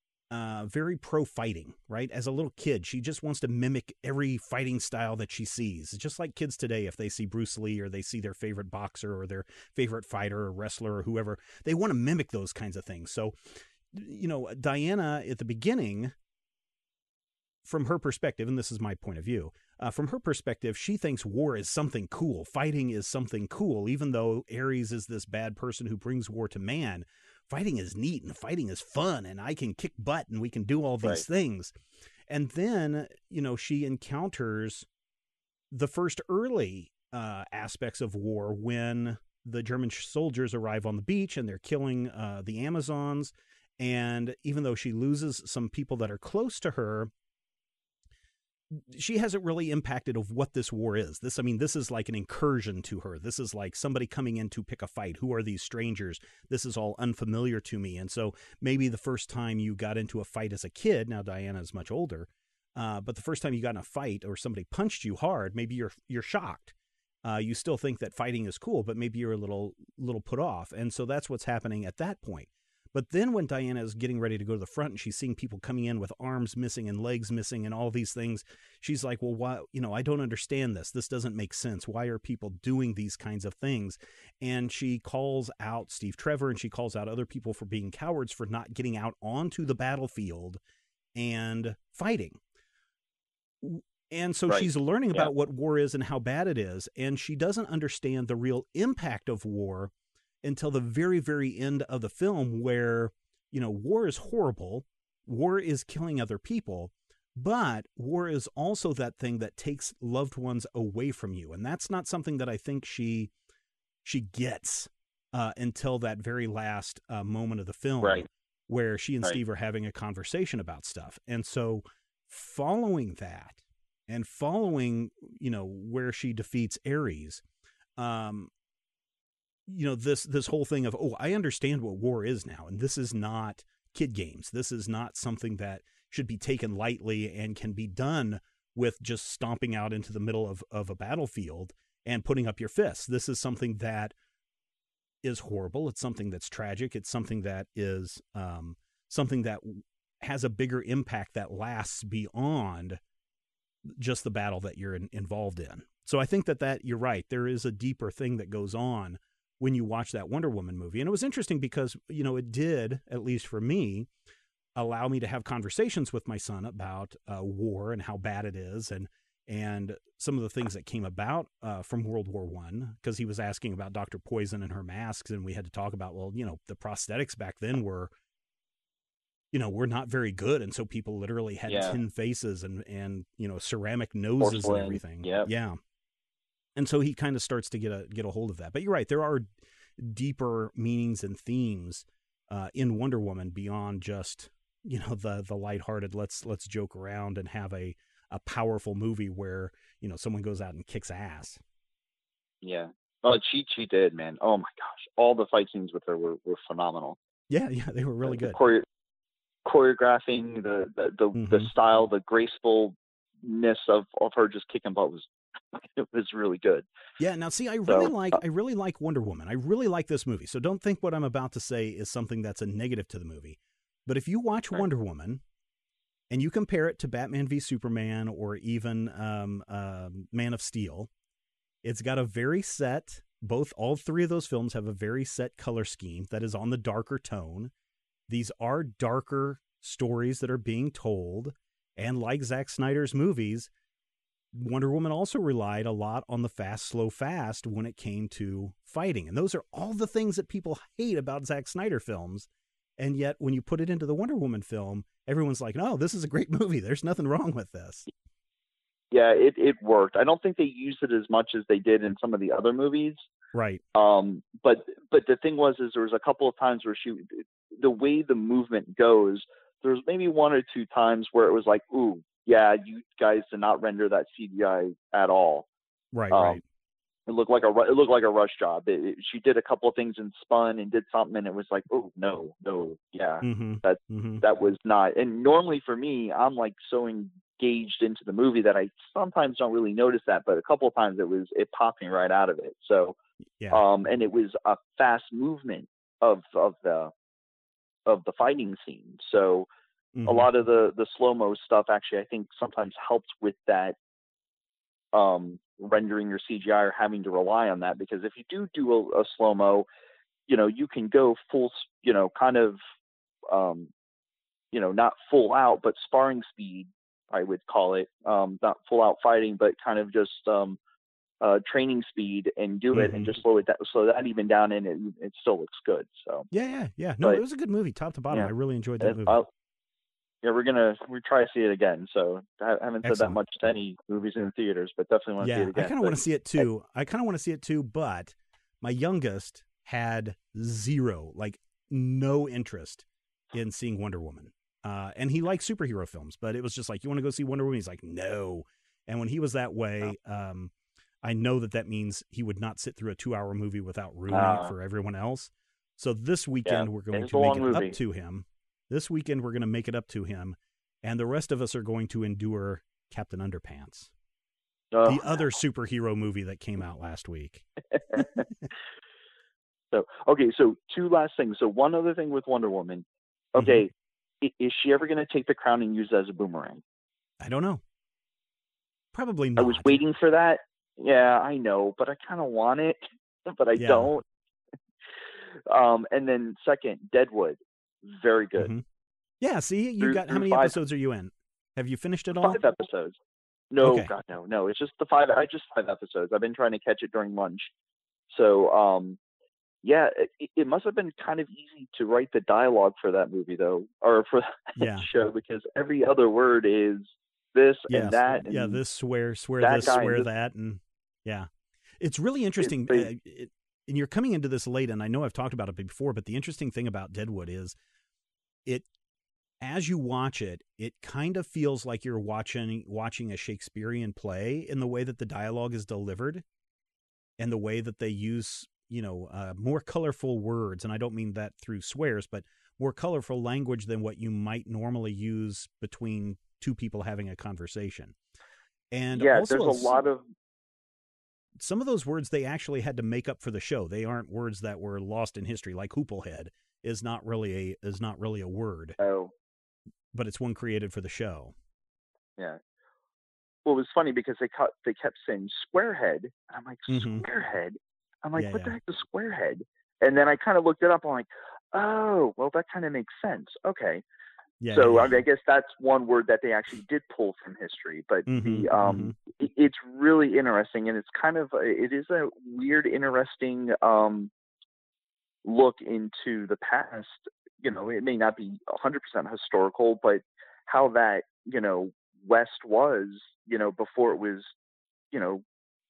Uh, very pro-fighting, right? As a little kid, she just wants to mimic every fighting style that she sees. It's just like kids today, if they see Bruce Lee or they see their favorite boxer or their favorite fighter or wrestler or whoever, they want to mimic those kinds of things. So, you know, Diana at the beginning, from her perspective, and this is my point of view, uh, from her perspective, she thinks war is something cool. Fighting is something cool, even though Ares is this bad person who brings war to man. Fighting is neat and fighting is fun, and I can kick butt and we can do all these right. things. And then, you know, she encounters the first early uh, aspects of war when the German soldiers arrive on the beach and they're killing uh, the Amazons, And even though she loses some people that are close to her, she hasn't really impacted of what this war is. This, I mean, this is like an incursion to her. This is like somebody coming in to pick a fight. Who are these strangers? This is all unfamiliar to me. And so maybe the first time you got into a fight as a kid, now Diana is much older, uh, but the first time you got in a fight or somebody punched you hard, maybe you're you're shocked. Uh, you still think that fighting is cool, but maybe you're a little little put off. And so that's what's happening at that point. But then when Diana is getting ready to go to the front and she's seeing people coming in with arms missing and legs missing and all these things, she's like, well, why, you know, I don't understand this. This doesn't make sense. Why are people doing these kinds of things? And she calls out Steve Trevor and she calls out other people for being cowards, for not getting out onto the battlefield and fighting. And so right. she's learning about yeah. what war is and how bad it is. And she doesn't understand the real impact of war until the very, very end of the film, where, you know, war is horrible. War is killing other people, but war is also that thing that takes loved ones away from you. And that's not something that I think she, she gets uh, until that very last uh, moment of the film, right. where she and right. Steve are having a conversation about stuff. And so following that and following, you know, where she defeats Ares, um, you know, this, this whole thing of, oh, I understand what war is now. And this is not kid games. This is not something that should be taken lightly and can be done with just stomping out into the middle of, of a battlefield and putting up your fists. This is something that is horrible. It's something that's tragic. It's something that is um, something that has a bigger impact that lasts beyond just the battle that you're in, involved in. So I think that, that you're right. There is a deeper thing that goes on when you watch that Wonder Woman movie. And it was interesting because, you know, it did, at least for me, allow me to have conversations with my son about uh, war and how bad it is, and and some of the things that came about uh, from World War One, because he was asking about Doctor Poison and her masks, and we had to talk about, well, you know, the prosthetics back then were, you know, were not very good, and so people literally had yeah. tin faces and, and, you know, ceramic noses Porcelain. and everything. Yep. Yeah. And so he kind of starts to get a get a hold of that. But you're right, there are deeper meanings and themes uh, in Wonder Woman beyond just, you know, the the lighthearted let's let's joke around and have a, a powerful movie where, you know, someone goes out and kicks ass. Yeah. Oh, she she did, man. Oh my gosh, all the fight scenes with her were, were phenomenal. Yeah, yeah, they were really good. Chore- choreographing the the the, mm-hmm. the style, the gracefulness of of her just kicking butt was. It was really good. Yeah. Now, see, I really so, like, uh, I really like Wonder Woman. I really like this movie. So don't think what I'm about to say is something that's a negative to the movie. But if you watch right. Wonder Woman and you compare it to Batman v Superman or even um, uh, Man of Steel, it's got a very set, both, all three of those films have a very set color scheme that is on the darker tone. These are darker stories that are being told. And like Zack Snyder's movies, Wonder Woman also relied a lot on the fast, slow, fast when it came to fighting. And those are all the things that people hate about Zack Snyder films. And yet when you put it into the Wonder Woman film, everyone's like, no, this is a great movie. There's nothing wrong with this. Yeah, it, it worked. I don't think they used it as much as they did in some of the other movies. Right. Um, but but the thing was, is there was a couple of times where she, the way the movement goes, there was maybe one or two times where it was like, ooh, yeah, you guys did not render that C G I at all. Right, um, right. It looked like a it looked like a rush job. It, it, she did a couple of things and spun and did something, and it was like, oh no, no, yeah, mm-hmm, that mm-hmm. that was not. And normally for me, I'm like so engaged into the movie that I sometimes don't really notice that, but a couple of times it was it popped me right out of it. So, yeah. um, and it was a fast movement of of the of the fighting scene. So. Mm-hmm. A lot of the, the slow-mo stuff actually, I think, sometimes helps with that um, rendering your C G I or having to rely on that. Because if you do do a, a slow-mo, you know, you can go full, you know, kind of, um, you know, not full out, but sparring speed, I would call it. Um, not full out fighting, but kind of just um, uh, training speed and do it mm-hmm. and just slow it down, slow that even down, and it, it still looks good. So yeah, yeah, yeah. No, but, it was a good movie, top to bottom. Yeah, I really enjoyed that movie. I'll, Yeah, we're gonna we try to see it again. So I haven't said Excellent. that much to any movies in the theaters, but definitely want to yeah, see it again. I kind of want to see it too. I, I kind of want to see it too, but my youngest had zero, like no interest in seeing Wonder Woman. Uh, and he likes superhero films, but it was just like, you want to go see Wonder Woman? He's like, no. And when he was that way, um, I know that that means he would not sit through a two-hour movie without ruining uh, it for everyone else. So this weekend, yeah, we're going to make it movie. up to him. This weekend, we're going to make it up to him. And the rest of us are going to endure Captain Underpants, oh. the other superhero movie that came out last week. So, okay, so two last things. So one other thing with Wonder Woman. Okay, mm-hmm. is she ever going to take the crown and use it as a boomerang? I don't know. Probably not. I was waiting for that. Yeah, I know, but I kind of want it, but I yeah. don't. Um, and then second, Deadwood, very good. Mm-hmm. Yeah, see, you through, got, how many five, episodes are you in? Have you finished it all? Five episodes. No, okay. God, no, no. It's just the five, I just five episodes. I've been trying to catch it during lunch. So, um, yeah, it, it must have been kind of easy to write the dialogue for that movie, though, or for that yeah. show, because every other word is this yes. and that. And yeah, this, swear, swear this, swear this. that, and yeah. It's really interesting. It, uh, it, and you're coming into this late, and I know I've talked about it before, but the interesting thing about Deadwood is it, as you watch it, it kind of feels like you're watching watching a Shakespearean play in the way that the dialogue is delivered and the way that they use, you know, uh, more colorful words. And I don't mean that through swears, but more colorful language than what you might normally use between two people having a conversation. And yeah, also there's a lot of some of those words they actually had to make up for the show. They aren't words that were lost in history. Like Hooplehead is not really a is not really a word. Oh. But it's one created for the show. Yeah. Well, it was funny because they cut, they kept saying squarehead. And I'm like, mm-hmm. squarehead? I'm like, yeah, what yeah. the heck is squarehead? And then I kind of looked it up. I'm like, oh, well, that kind of makes sense. Okay. Yeah, so yeah, I, mean, I guess that's one word that they actually did pull from history. But mm-hmm, the um, mm-hmm. it, it's really interesting, and it's kind of a, it is a weird, interesting um, look into the past. You know, it may not be one hundred percent historical, but how that, you know, West was, you know, before it was, you know,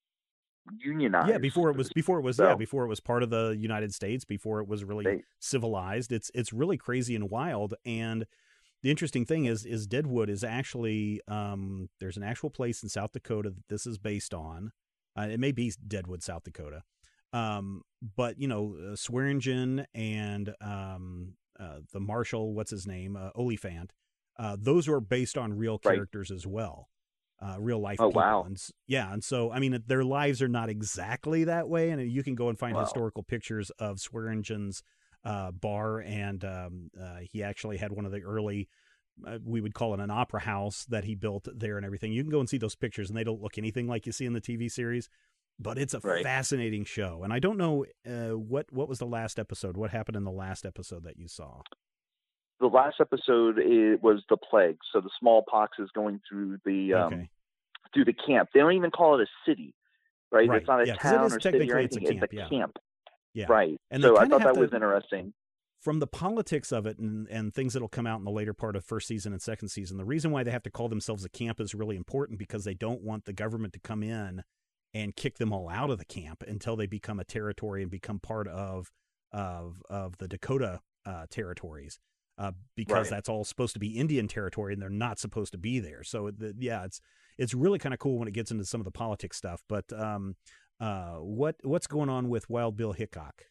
unionized. Yeah, before it was, before it was, so, yeah, before it was part of the United States, before it was really they, civilized. It's it's really crazy and wild. And the interesting thing is, is Deadwood is actually, um, there's an actual place in South Dakota that this is based on. Uh, it may be Deadwood, South Dakota. Um, but, you know, uh, Swearingen and um, uh, the Marshal, what's his name, uh, Oliphant, uh, those are based on real characters right. as well, uh, real life oh, people. Wow. And, yeah, and so, I mean, their lives are not exactly that way, and you can go and find wow. historical pictures of Swearingen's uh, bar, and um, uh, he actually had one of the early, uh, we would call it an opera house that he built there and everything. You can go and see those pictures, and they don't look anything like you see in the T V series. But it's a right. fascinating show. And I don't know uh, what what was the last episode. What happened in the last episode that you saw? The last episode it was the plague. So the smallpox is going through the um, okay. through the camp. They don't even call it a city, right? right. It's not a yeah, town it is or city or anything. It's a camp. It's a yeah. camp. Yeah. Right. And so I thought that to, was interesting. From the politics of it and, and things that will come out in the later part of first season and second season, the reason why they have to call themselves a camp is really important because they don't want the government to come in and kick them all out of the camp until they become a territory and become part of of of the Dakota uh, territories, uh, because right. that's all supposed to be Indian territory and they're not supposed to be there. So the, yeah, it's it's really kind of cool when it gets into some of the politics stuff. But um, uh, what what's going on with Wild Bill Hickok?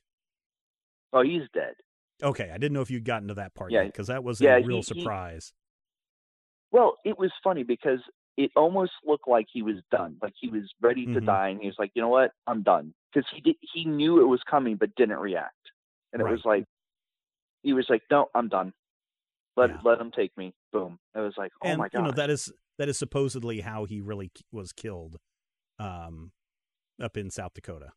Oh, he's dead. Okay, I didn't know if you'd gotten to that part yeah. yet because that was yeah, a real he, surprise. He, well, it was funny because it almost looked like he was done, like he was ready to mm-hmm. die, and he was like, "You know what? I'm done." Because he did, he knew it was coming, but didn't react, and right. it was like he was like, "No, I'm done. Let yeah. let him take me." Boom. It was like, "Oh and, my god!" You know, that is that is supposedly how he really was killed, um, up in South Dakota.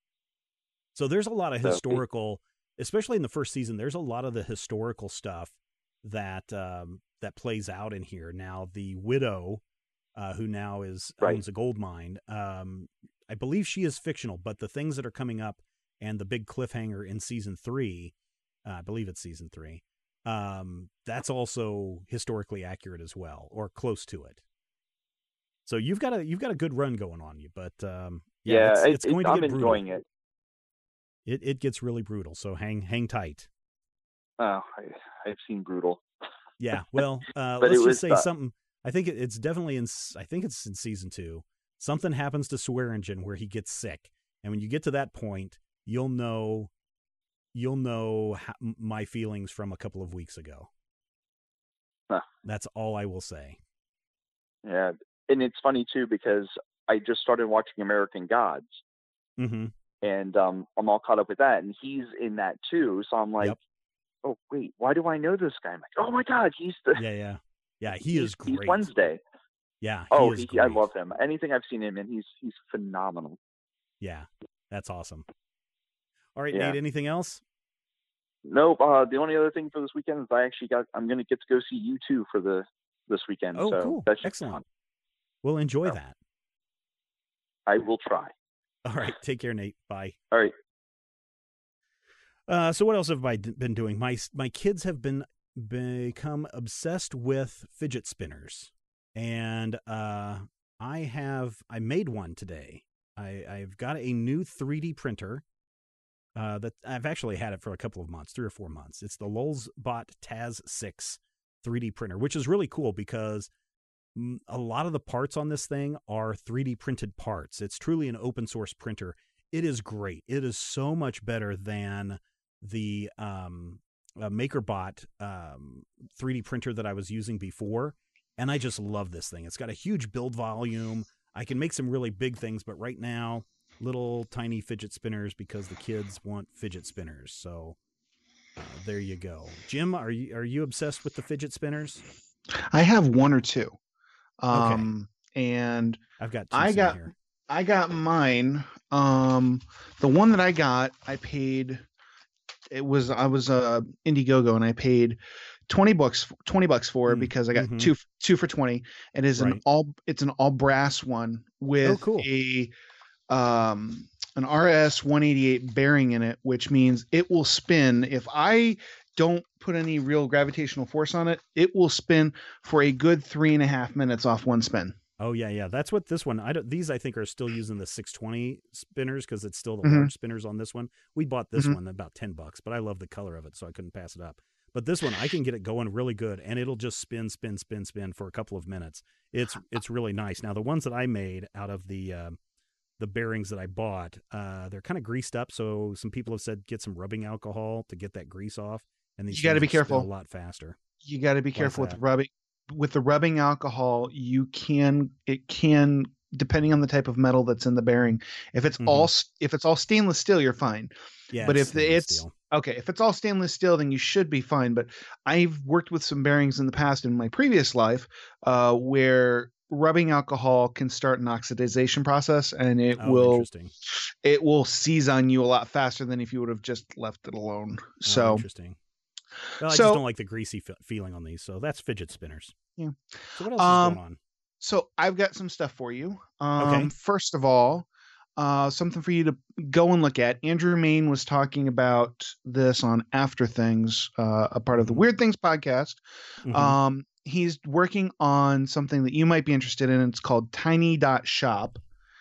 So there's a lot of historical, so, especially in the first season. There's a lot of the historical stuff that um, that plays out in here. Now, the widow. Uh, who now is right. owns a gold mine. Um, I believe she is fictional, but the things that are coming up and the big cliffhanger in season three, uh, I believe it's season three, um, that's also historically accurate as well, or close to it. So you've got a you've got a good run going on you, but um, yeah, yeah, it's, it, it's going it, to I'm get brutal. enjoying it. It it gets really brutal, so hang hang tight. Oh, I, I've seen brutal. Yeah, well, uh, But let's it just was say the- something. I think it, it's definitely in. s- I think it's in season two. Something happens to Swearingen where he gets sick, and when you get to that point, you'll know. You'll know how, my feelings from a couple of weeks ago. Huh. That's all I will say. Yeah, and it's funny too because I just started watching American Gods, Mm-hmm. and um, I'm all caught up with that, and he's in that too. So I'm like, Yep. oh wait, why do I know this guy? I'm like, oh my god, he's the Yeah, yeah, yeah. He he's, is great. he's Wednesday. Yeah. He Oh, is he, great. I love him. Anything I've seen him in, he's he's phenomenal. Yeah, that's awesome. All right, Yeah. Nate. Anything else? Nope. Uh, the only other thing for this weekend is I actually got. I'm going to get to go see U two for the this weekend. Oh, so cool. That should be Excellent. fun. We'll enjoy Oh. that. I will try. All right. Take care, Nate. Bye. All right. Uh, so what else have I d- been doing? My my kids have been become obsessed with fidget spinners, and uh, I have I made one today. I, I've got a new three D printer uh, that I've actually had it for a couple of months, three or four months. It's the Lulzbot Taz six three D printer, which is really cool because mm, a lot of the parts on this thing are three D printed parts. It's truly an open source printer. It is great. It is so much better than the um, uh, MakerBot um, three D printer that I was using before. And I just love this thing. It's got a huge build volume. I can make some really big things, but right now, little tiny fidget spinners because the kids want fidget spinners. So uh, there you go. Jim, are you are you obsessed with the fidget spinners? I have one or two. Um, and I've got two I sitting got here. I got mine. Um, the one that I got, I paid. It was I was uh Indiegogo, and I paid twenty bucks twenty bucks for it Mm, because I got mhm. two two for twenty. It is an Right. all it's an all brass one with Oh, cool. a um an R S one eighty-eight bearing in it, which means it will spin. If I don't put any real gravitational force on it, it will spin for a good three and a half minutes off one spin. Oh yeah, yeah. That's what this one. I don't. These I think are still using the six twenty spinners because it's still the Mhm. large spinners on this one. We bought this Mhm. one about ten bucks, but I love the color of it, so I couldn't pass it up. But this one, I can get it going really good, and it'll just spin, spin, spin, spin for a couple of minutes. It's it's really nice. Now the ones that I made out of the uh, the bearings that I bought, uh, they're kind of greased up. So some people have said get some rubbing alcohol to get that grease off, and these You gotta things be will spin careful. a lot faster. You got to be Why is careful with that? rubbing with the rubbing alcohol. You can it can depending on the type of metal that's in the bearing. If it's Mhm. all s- if it's all stainless steel, you're fine. Yeah, But it's if the, stainless it's steel. okay, if it's all stainless steel, then you should be fine. But I've worked with some bearings in the past in my previous life, uh, where rubbing alcohol can start an oxidization process, and it Oh, will interesting. it will seize on you a lot faster than if you would have just left it alone. Oh, So interesting. Well, I So- just don't like the greasy fe- feeling on these, so that's fidget spinners. Yeah. So what else Um, is going on? So I've got some stuff for you. Um, Okay. First of all, uh, something for you to go and look at. Andrew Main was talking about this on After Things, uh, a part of the Mhm. Weird Things podcast. Mhm. Um, he's working on something that you might be interested in. It's called Tiny Dot Shop,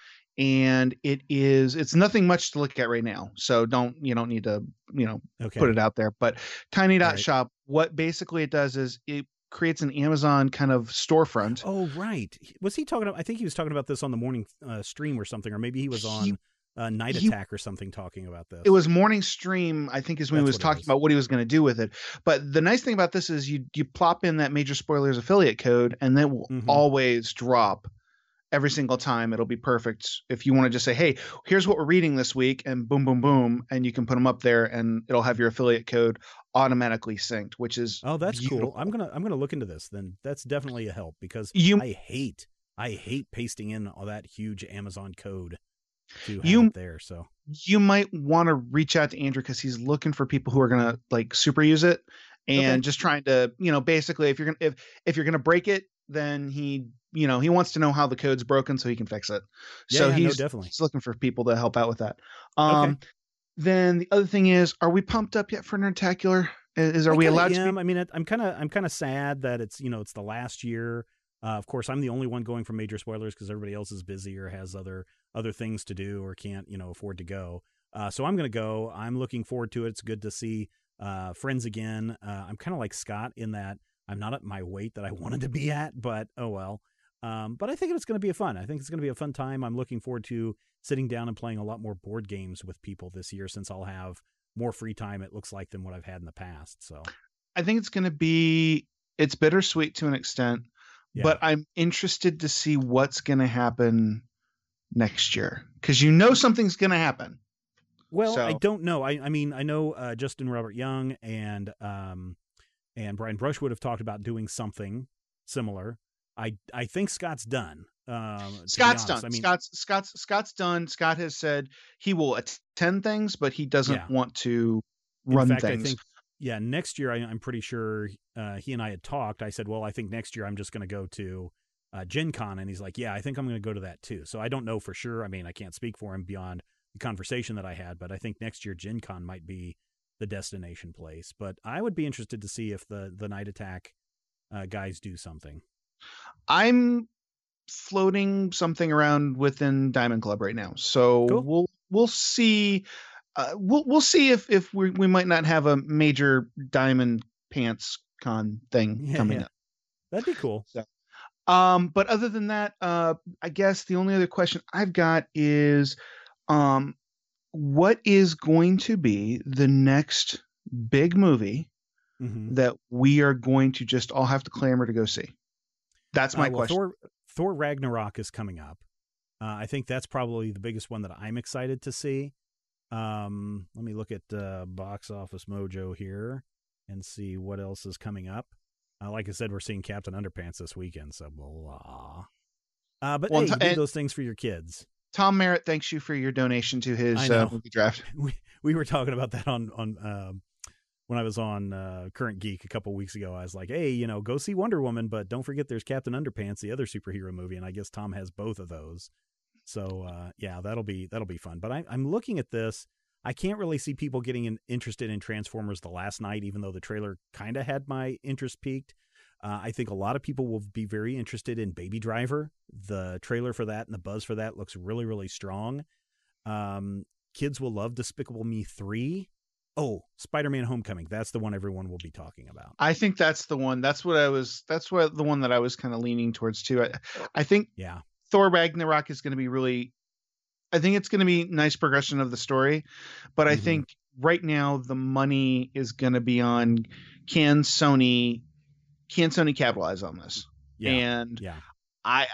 and it is it's nothing much to look at right now. So don't you don't need to you know Okay. put it out there. But Tiny Dot right. Shop, what basically it does is it creates an Amazon kind of storefront. Oh, right. Was he talking about, I think he was talking about this on the morning uh, stream or something, or maybe he was He- on uh, Night he- Attack or something talking about this. It was morning stream, I think, is when he That's was what it talking was. about what he was going to do with it. But the nice thing about this is you you plop in that Major Spoilers affiliate code, and that will Mhm. always drop every single time. It'll be perfect if you want to just say, "Hey, here's what we're reading this week," and boom, boom, boom, and you can put them up there, and it'll have your affiliate code automatically synced, which is Oh, that's beautiful. cool. I'm gonna I'm gonna look into this. Then that's definitely a help because You- I hate I hate pasting in all that huge Amazon code to have You- it there. So You might want to reach out to Andrew because he's looking for people who are gonna like super use it and Okay. just trying to, you know, basically if you're gonna if if you're gonna break it, then he, you know, he wants to know how the code's broken so he can fix it. Yeah, so yeah, no, he's, definitely. he's looking for people to help out with that. Um, Then the other thing is, are we pumped up yet for Nerdtacular? Is are I we kinda allowed to? am. Be? I mean, it, I'm kind of I'm kind of sad that it's you know it's the last year. Uh, of course, I'm the only one going for Major Spoilers because everybody else is busy or has other other things to do or can't you know afford to go. Uh, so I'm going to go. I'm looking forward to it. It's good to see Uh, Friends again. Uh, I'm kind of like Scott in that I'm not at my weight that I wanted to be at, but oh well. Um, but I think it's going to be a fun. I think it's going to be a fun time. I'm looking forward to sitting down and playing a lot more board games with people this year since I'll have more free time, it looks like, than what I've had in the past. So I think it's going to be, it's bittersweet to an extent, yeah. but I'm interested to see what's going to happen next year because you know something's going to happen. Well, so. I don't know. I, I mean, I know uh, Justin Robert Young and um, and Brian Brushwood have talked about doing something similar. I I think Scott's done. Um, Scott's done. I mean, Scott's Scott's Scott's done. Scott has said he will attend things, but he doesn't yeah. want to run In fact, things. I think, yeah, next year I, I'm pretty sure uh, he and I had talked. I said, well, I think next year I'm just going to go to uh, Gen Con, and he's like, yeah, I think I'm going to go to that too. So I don't know for sure. I mean, I can't speak for him beyond the conversation that I had, but I think next year Gen Con might be the destination place. But I would be interested to see if the the Night Attack uh, guys do something. I'm floating something around within Diamond Club right now, so cool. we'll we'll see. Uh, we'll we'll see if if we we might not have a major Diamond Pants Con thing yeah, coming yeah. up. That'd be cool. So, um, but other than that, uh, I guess the only other question I've got is, um, what is going to be the next big movie mm-hmm. that we are going to just all have to clamor to go see? That's my uh, well, question. Thor, Thor Ragnarok is coming up. Uh, I think that's probably the biggest one that I'm excited to see. Um, let me look at uh, Box Office Mojo here and see what else is coming up. Uh, like I said, we're seeing Captain Underpants this weekend, so blah. Uh, but well, hey, you do those things for your kids. Tom Merritt thanks you for your donation to his uh, movie draft. We we were talking about that on on um, when I was on uh, Current Geek a couple weeks ago. I was like, hey, you know, go see Wonder Woman, but don't forget there's Captain Underpants, the other superhero movie, and I guess Tom has both of those. So uh, yeah, that'll be that'll be fun. But I, I'm looking at this. I can't really see people getting in, interested in Transformers the last night, even though the trailer kind of had my interest peaked. Uh, I think a lot of people will be very interested in Baby Driver. The trailer for that and the buzz for that looks really, really strong. Um, kids will love Despicable Me three. Oh, Spider-Man Homecoming. That's the one everyone will be talking about. I think that's the one. That's what I was, that's what the one that I was kind of leaning towards too. I, I think yeah. Thor Ragnarok is going to be really, I think it's going to be nice progression of the story, but mm-hmm. I think right now the money is going to be on can Sony, can Sony capitalize on this? Yeah. And yeah. I,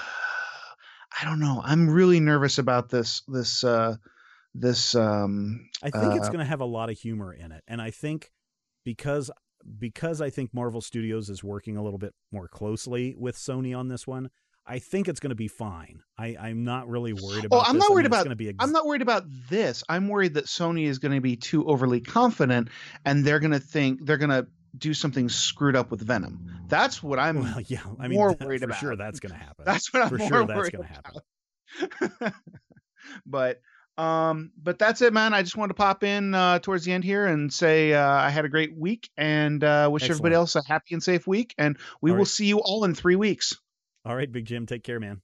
I don't know. I'm really nervous about this, this, uh, this, um, I think uh, it's going to have a lot of humor in it. And I think because, because I think Marvel Studios is working a little bit more closely with Sony on this one, I think it's going to be fine. I, I'm not really worried about. Oh, I'm this. not worried I mean, about. Gonna be ex- I'm not worried about this. I'm worried that Sony is going to be too overly confident, and they're going to think they're going to do something screwed up with Venom. That's what I'm. Well, yeah, I mean, more that, worried for about. Sure, that's going to happen. That's what I'm for more sure. worried That's going to happen. But um, but that's it, man. I just wanted to pop in uh, towards the end here and say uh, I had a great week, and uh, wish Excellent. everybody else a happy and safe week. And we all will right. see you all in three weeks. All right, Big Jim, take care, man.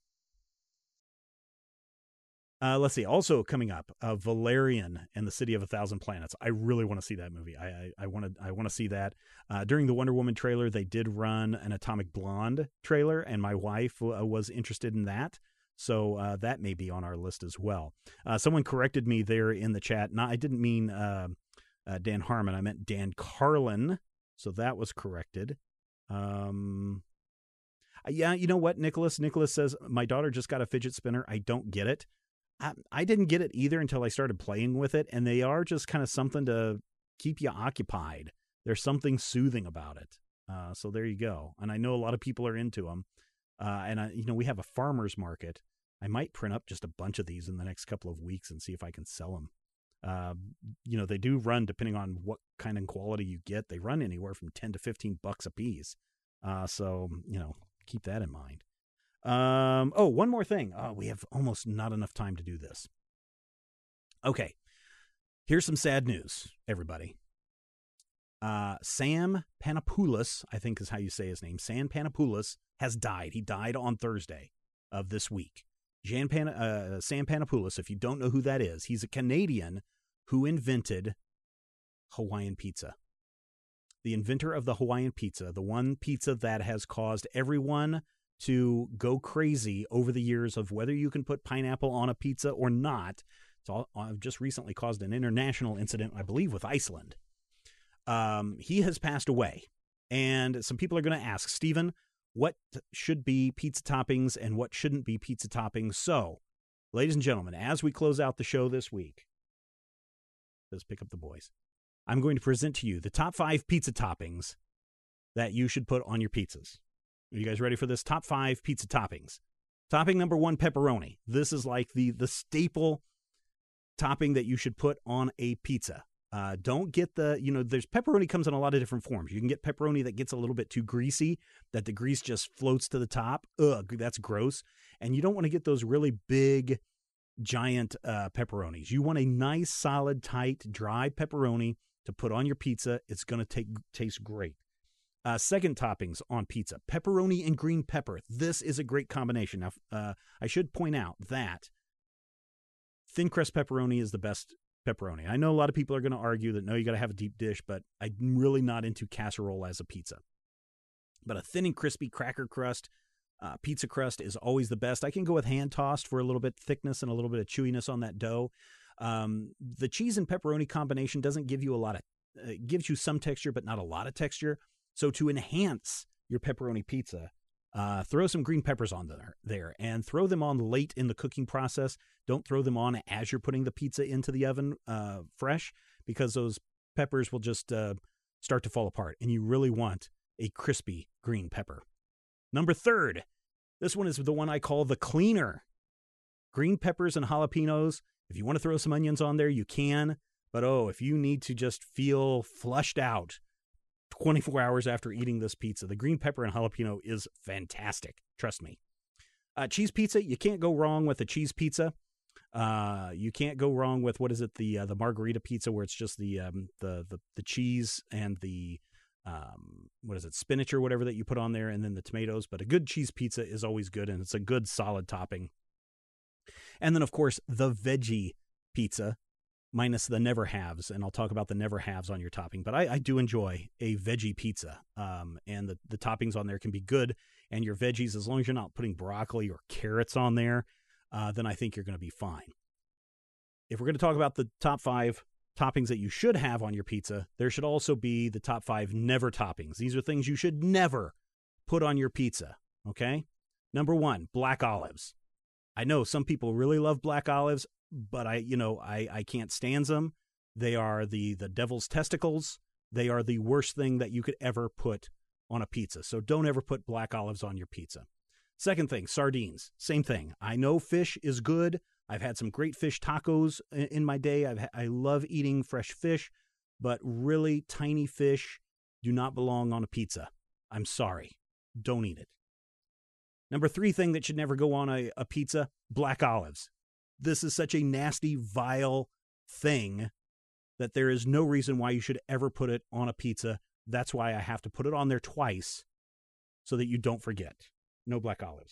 Uh, let's see. Also coming up, uh, Valerian and the City of a Thousand Planets. I really want to see that movie. I I want to I want to see that. Uh, during the Wonder Woman trailer, they did run an Atomic Blonde trailer, and my wife uh, was interested in that. So uh, that may be on our list as well. Uh, someone corrected me there in the chat. No, I didn't mean uh, uh, Dan Harmon. I meant Dan Carlin. So that was corrected. Um, yeah, you know what, Nicholas? Nicholas says, my daughter just got a fidget spinner. I don't get it. I, I didn't get it either until I started playing with it, and they are just kind of something to keep you occupied. There's something soothing about it. Uh, so there you go. And I know a lot of people are into them. Uh, and, I, you know, we have a farmer's market. I might print up just a bunch of these in the next couple of weeks and see if I can sell them. Uh, you know, they do run, depending on what kind of quality you get, they run anywhere from ten to fifteen bucks a piece. Uh, so, you know, keep that in mind. Um, oh, one more thing. Oh, we have almost not enough time to do this. Okay. Here's some sad news, everybody. Uh, Sam Panopoulos, I think is how you say his name. Sam Panopoulos has died. He died on Thursday of this week. Jan Pan- uh, Sam Panopoulos, if you don't know who that is, he's a Canadian who invented Hawaiian pizza. The inventor of the Hawaiian pizza, the one pizza that has caused everyone to go crazy over the years of whether you can put pineapple on a pizza or not. It's all, I've just recently caused an international incident, I believe, with Iceland. Um, he has passed away. And some people are going to ask, Stephen, what should be pizza toppings and what shouldn't be pizza toppings? So, ladies and gentlemen, as we close out the show this week, let's pick up the boys. I'm going to present to you the top five pizza toppings that you should put on your pizzas. Are you guys ready for this? Top five pizza toppings. Topping number one, pepperoni. This is like the, the staple topping that you should put on a pizza. Uh, don't get the, you know, there's pepperoni comes in a lot of different forms. You can get pepperoni that gets a little bit too greasy, that the grease just floats to the top. Ugh, that's gross. And you don't want to get those really big, giant uh, pepperonis. You want a nice, solid, tight, dry pepperoni to put on your pizza. It's going to take taste great. Uh, second toppings on pizza, pepperoni and green pepper. This is a great combination. Now, uh, I should point out that thin crust pepperoni is the best pepperoni. I know a lot of people are going to argue that, no, you got to have a deep dish, but I'm really not into casserole as a pizza. But a thin and crispy cracker crust, uh, pizza crust is always the best. I can go with hand tossed for a little bit thickness and a little bit of chewiness on that dough. Um, the cheese and pepperoni combination doesn't give you a lot of, uh, it gives you some texture, but not a lot of texture. So to enhance your pepperoni pizza, uh, throw some green peppers on there, there and throw them on late in the cooking process. Don't throw them on as you're putting the pizza into the oven uh, fresh, because those peppers will just uh, start to fall apart, and you really want a crispy green pepper. Number third, this one is the one I call the cleaner. Green peppers and jalapenos. If you want to throw some onions on there, you can. But oh, if you need to just feel flushed out twenty-four hours after eating this pizza, the green pepper and jalapeno is fantastic. Trust me. Uh, cheese pizza, you can't go wrong with a cheese pizza. Uh, you can't go wrong with, what is it, the uh, the margarita pizza, where it's just the um, the, the the cheese and the um, what is it, spinach or whatever that you put on there, and then the tomatoes. But a good cheese pizza is always good, and it's a good solid topping. And then, of course, the veggie pizza, minus the never haves, and I'll talk about the never haves on your topping. But I, I do enjoy a veggie pizza, um, and the, the toppings on there can be good. And your veggies, as long as you're not putting broccoli or carrots on there, uh, then I think you're going to be fine. If we're going to talk about the top five toppings that you should have on your pizza, there should also be the top five never toppings. These are things you should never put on your pizza, okay? Number one, black olives. I know some people really love black olives, but I, you know, I, I can't stand them. They are the, the devil's testicles. They are the worst thing that you could ever put on a pizza. So don't ever put black olives on your pizza. Second thing, sardines. Same thing. I know fish is good. I've had some great fish tacos in my day. I've, I love eating fresh fish, but really tiny fish do not belong on a pizza. I'm sorry. Don't eat it. Number three thing that should never go on a, a pizza, black olives. This is such a nasty, vile thing that there is no reason why you should ever put it on a pizza. That's why I have to put it on there twice so that you don't forget. No black olives.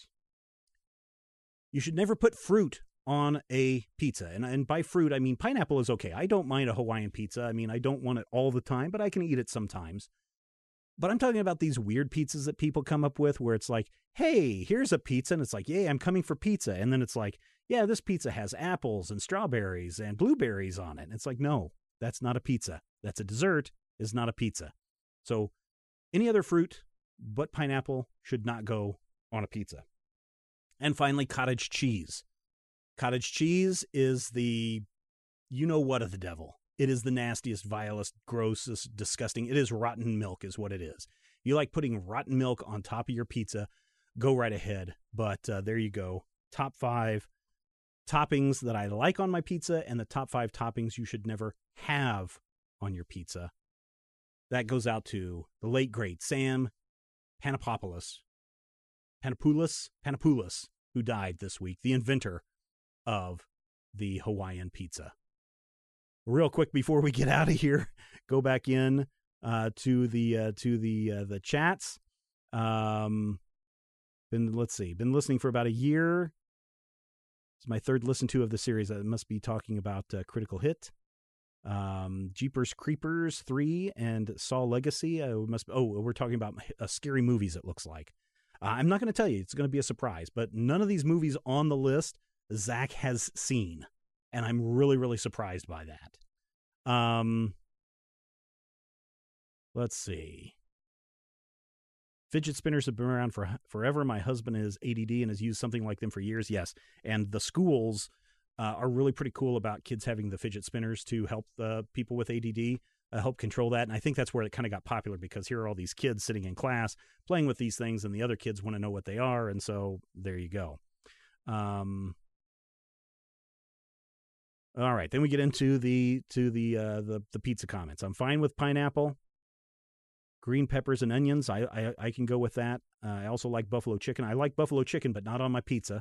You should never put fruit on a pizza. And, and by fruit, I mean pineapple is okay. I don't mind a Hawaiian pizza. I mean, I don't want it all the time, but I can eat it sometimes. But I'm talking about these weird pizzas that people come up with where it's like, hey, here's a pizza. And it's like, yay, I'm coming for pizza. And then it's like, yeah, this pizza has apples and strawberries and blueberries on it. And it's like, no, that's not a pizza. That's a dessert, is not a pizza. So any other fruit but pineapple should not go on a pizza. And finally, cottage cheese. Cottage cheese is the, you know what, of the devil. It is the nastiest, vilest, grossest, disgusting. It is rotten milk is what it is. You like putting rotten milk on top of your pizza, go right ahead. But uh, there you go. Top five toppings that I like on my pizza and the top five toppings you should never have on your pizza. That goes out to the late, great Sam Panopoulos, Panopoulos, Panopoulos, who died this week, the inventor of the Hawaiian pizza. Real quick before we get out of here, go back in uh, to the uh, to the uh, the chats. Um, been let's see, been listening for about a year. It's my third listen to of the series. I must be talking about uh, Critical Hit. Um, Jeepers Creepers three and Saw Legacy. Uh, we must. Oh, we're talking about uh, scary movies, it looks like. Uh, I'm not going to tell you. It's going to be a surprise. But none of these movies on the list Zach has seen. And I'm really, really surprised by that. Um, let's see. Fidget spinners have been around for forever. My husband is A D D and has used something like them for years. Yes. And the schools uh, are really pretty cool about kids having the fidget spinners to help the people with A D D. Uh, help control that. And I think that's where it kind of got popular, because here are all these kids sitting in class playing with these things, and the other kids want to know what they are. And so there you go. Um, all right. Then we get into the, to the, uh, the, the pizza comments. I'm fine with pineapple, green peppers, and onions. I, I, I can go with that. Uh, I also like buffalo chicken. I like buffalo chicken, but not on my pizza.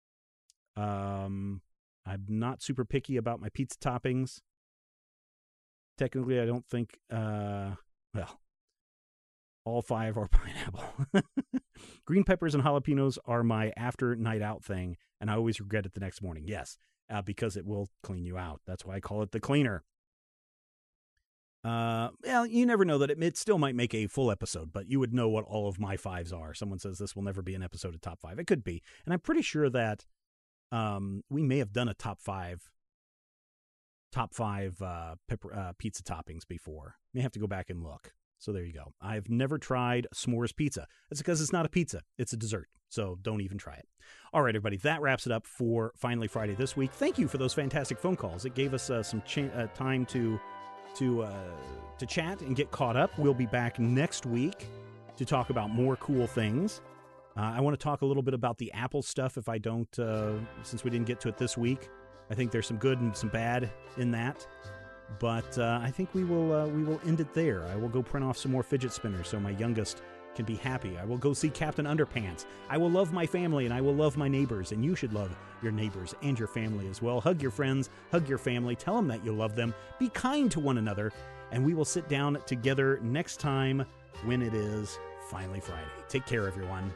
Um, I'm not super picky about my pizza toppings. Technically, I don't think, uh, well, all five are pineapple. Green peppers and jalapenos are my after night out thing, and I always regret it the next morning. Yes, uh, because it will clean you out. That's why I call it the cleaner. Uh, well, you never know that it, it still might make a full episode, but you would know what all of my fives are. Someone says this will never be an episode of Top Five. It could be, and I'm pretty sure that um, we may have done a top five. Top five uh, pepper, uh, pizza toppings before. May have to go back and look. So there you go. I've never tried s'mores pizza. That's because it's not a pizza. It's a dessert. So don't even try it. All right, everybody. That wraps it up for Finally Friday this week. Thank you for those fantastic phone calls. It gave us uh, some ch- uh, time to to uh, to chat and get caught up. We'll be back next week to talk about more cool things. Uh, I want to talk a little bit about the Apple stuff if I don't, uh, since we didn't get to it this week. I think there's some good and some bad in that, but uh, I think we will uh, we will end it there. I will go print off some more fidget spinners so my youngest can be happy. I will go see Captain Underpants. I will love my family, and I will love my neighbors, and you should love your neighbors and your family as well. Hug your friends, hug your family, tell them that you love them, be kind to one another, and we will sit down together next time when it is Finally Friday. Take care, everyone.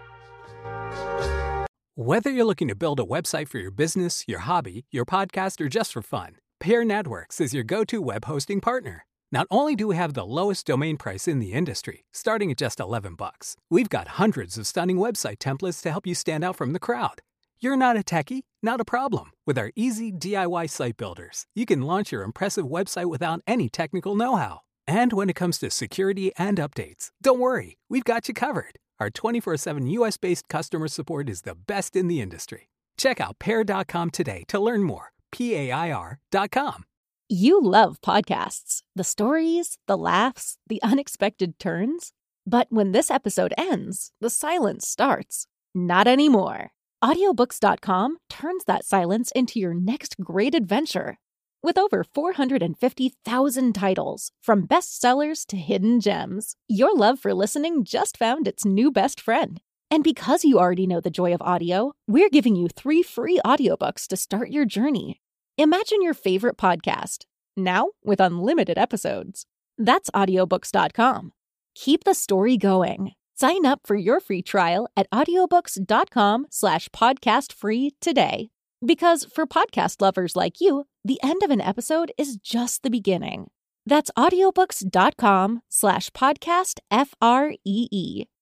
Whether you're looking to build a website for your business, your hobby, your podcast, or just for fun, Pair Networks is your go-to web hosting partner. Not only do we have the lowest domain price in the industry, starting at just eleven bucks, we've got hundreds of stunning website templates to help you stand out from the crowd. You're not a techie? Not a problem. With our easy D I Y site builders, you can launch your impressive website without any technical know-how. And when it comes to security and updates, don't worry, we've got you covered. Our twenty-four seven U S-based customer support is the best in the industry. Check out pair dot com today to learn more. P A I R dot com. You love podcasts, the stories, the laughs, the unexpected turns. But when this episode ends, the silence starts. Not anymore. audiobooks dot com turns that silence into your next great adventure. With over four hundred fifty thousand titles, from bestsellers to hidden gems, your love for listening just found its new best friend. And because you already know the joy of audio, we're giving you three free audiobooks to start your journey. Imagine your favorite podcast, now with unlimited episodes. That's audiobooks dot com. Keep the story going. Sign up for your free trial at audiobooks dot com slash podcast free today. Because for podcast lovers like you, the end of an episode is just the beginning. That's audiobooks dot com slash podcast F R E E.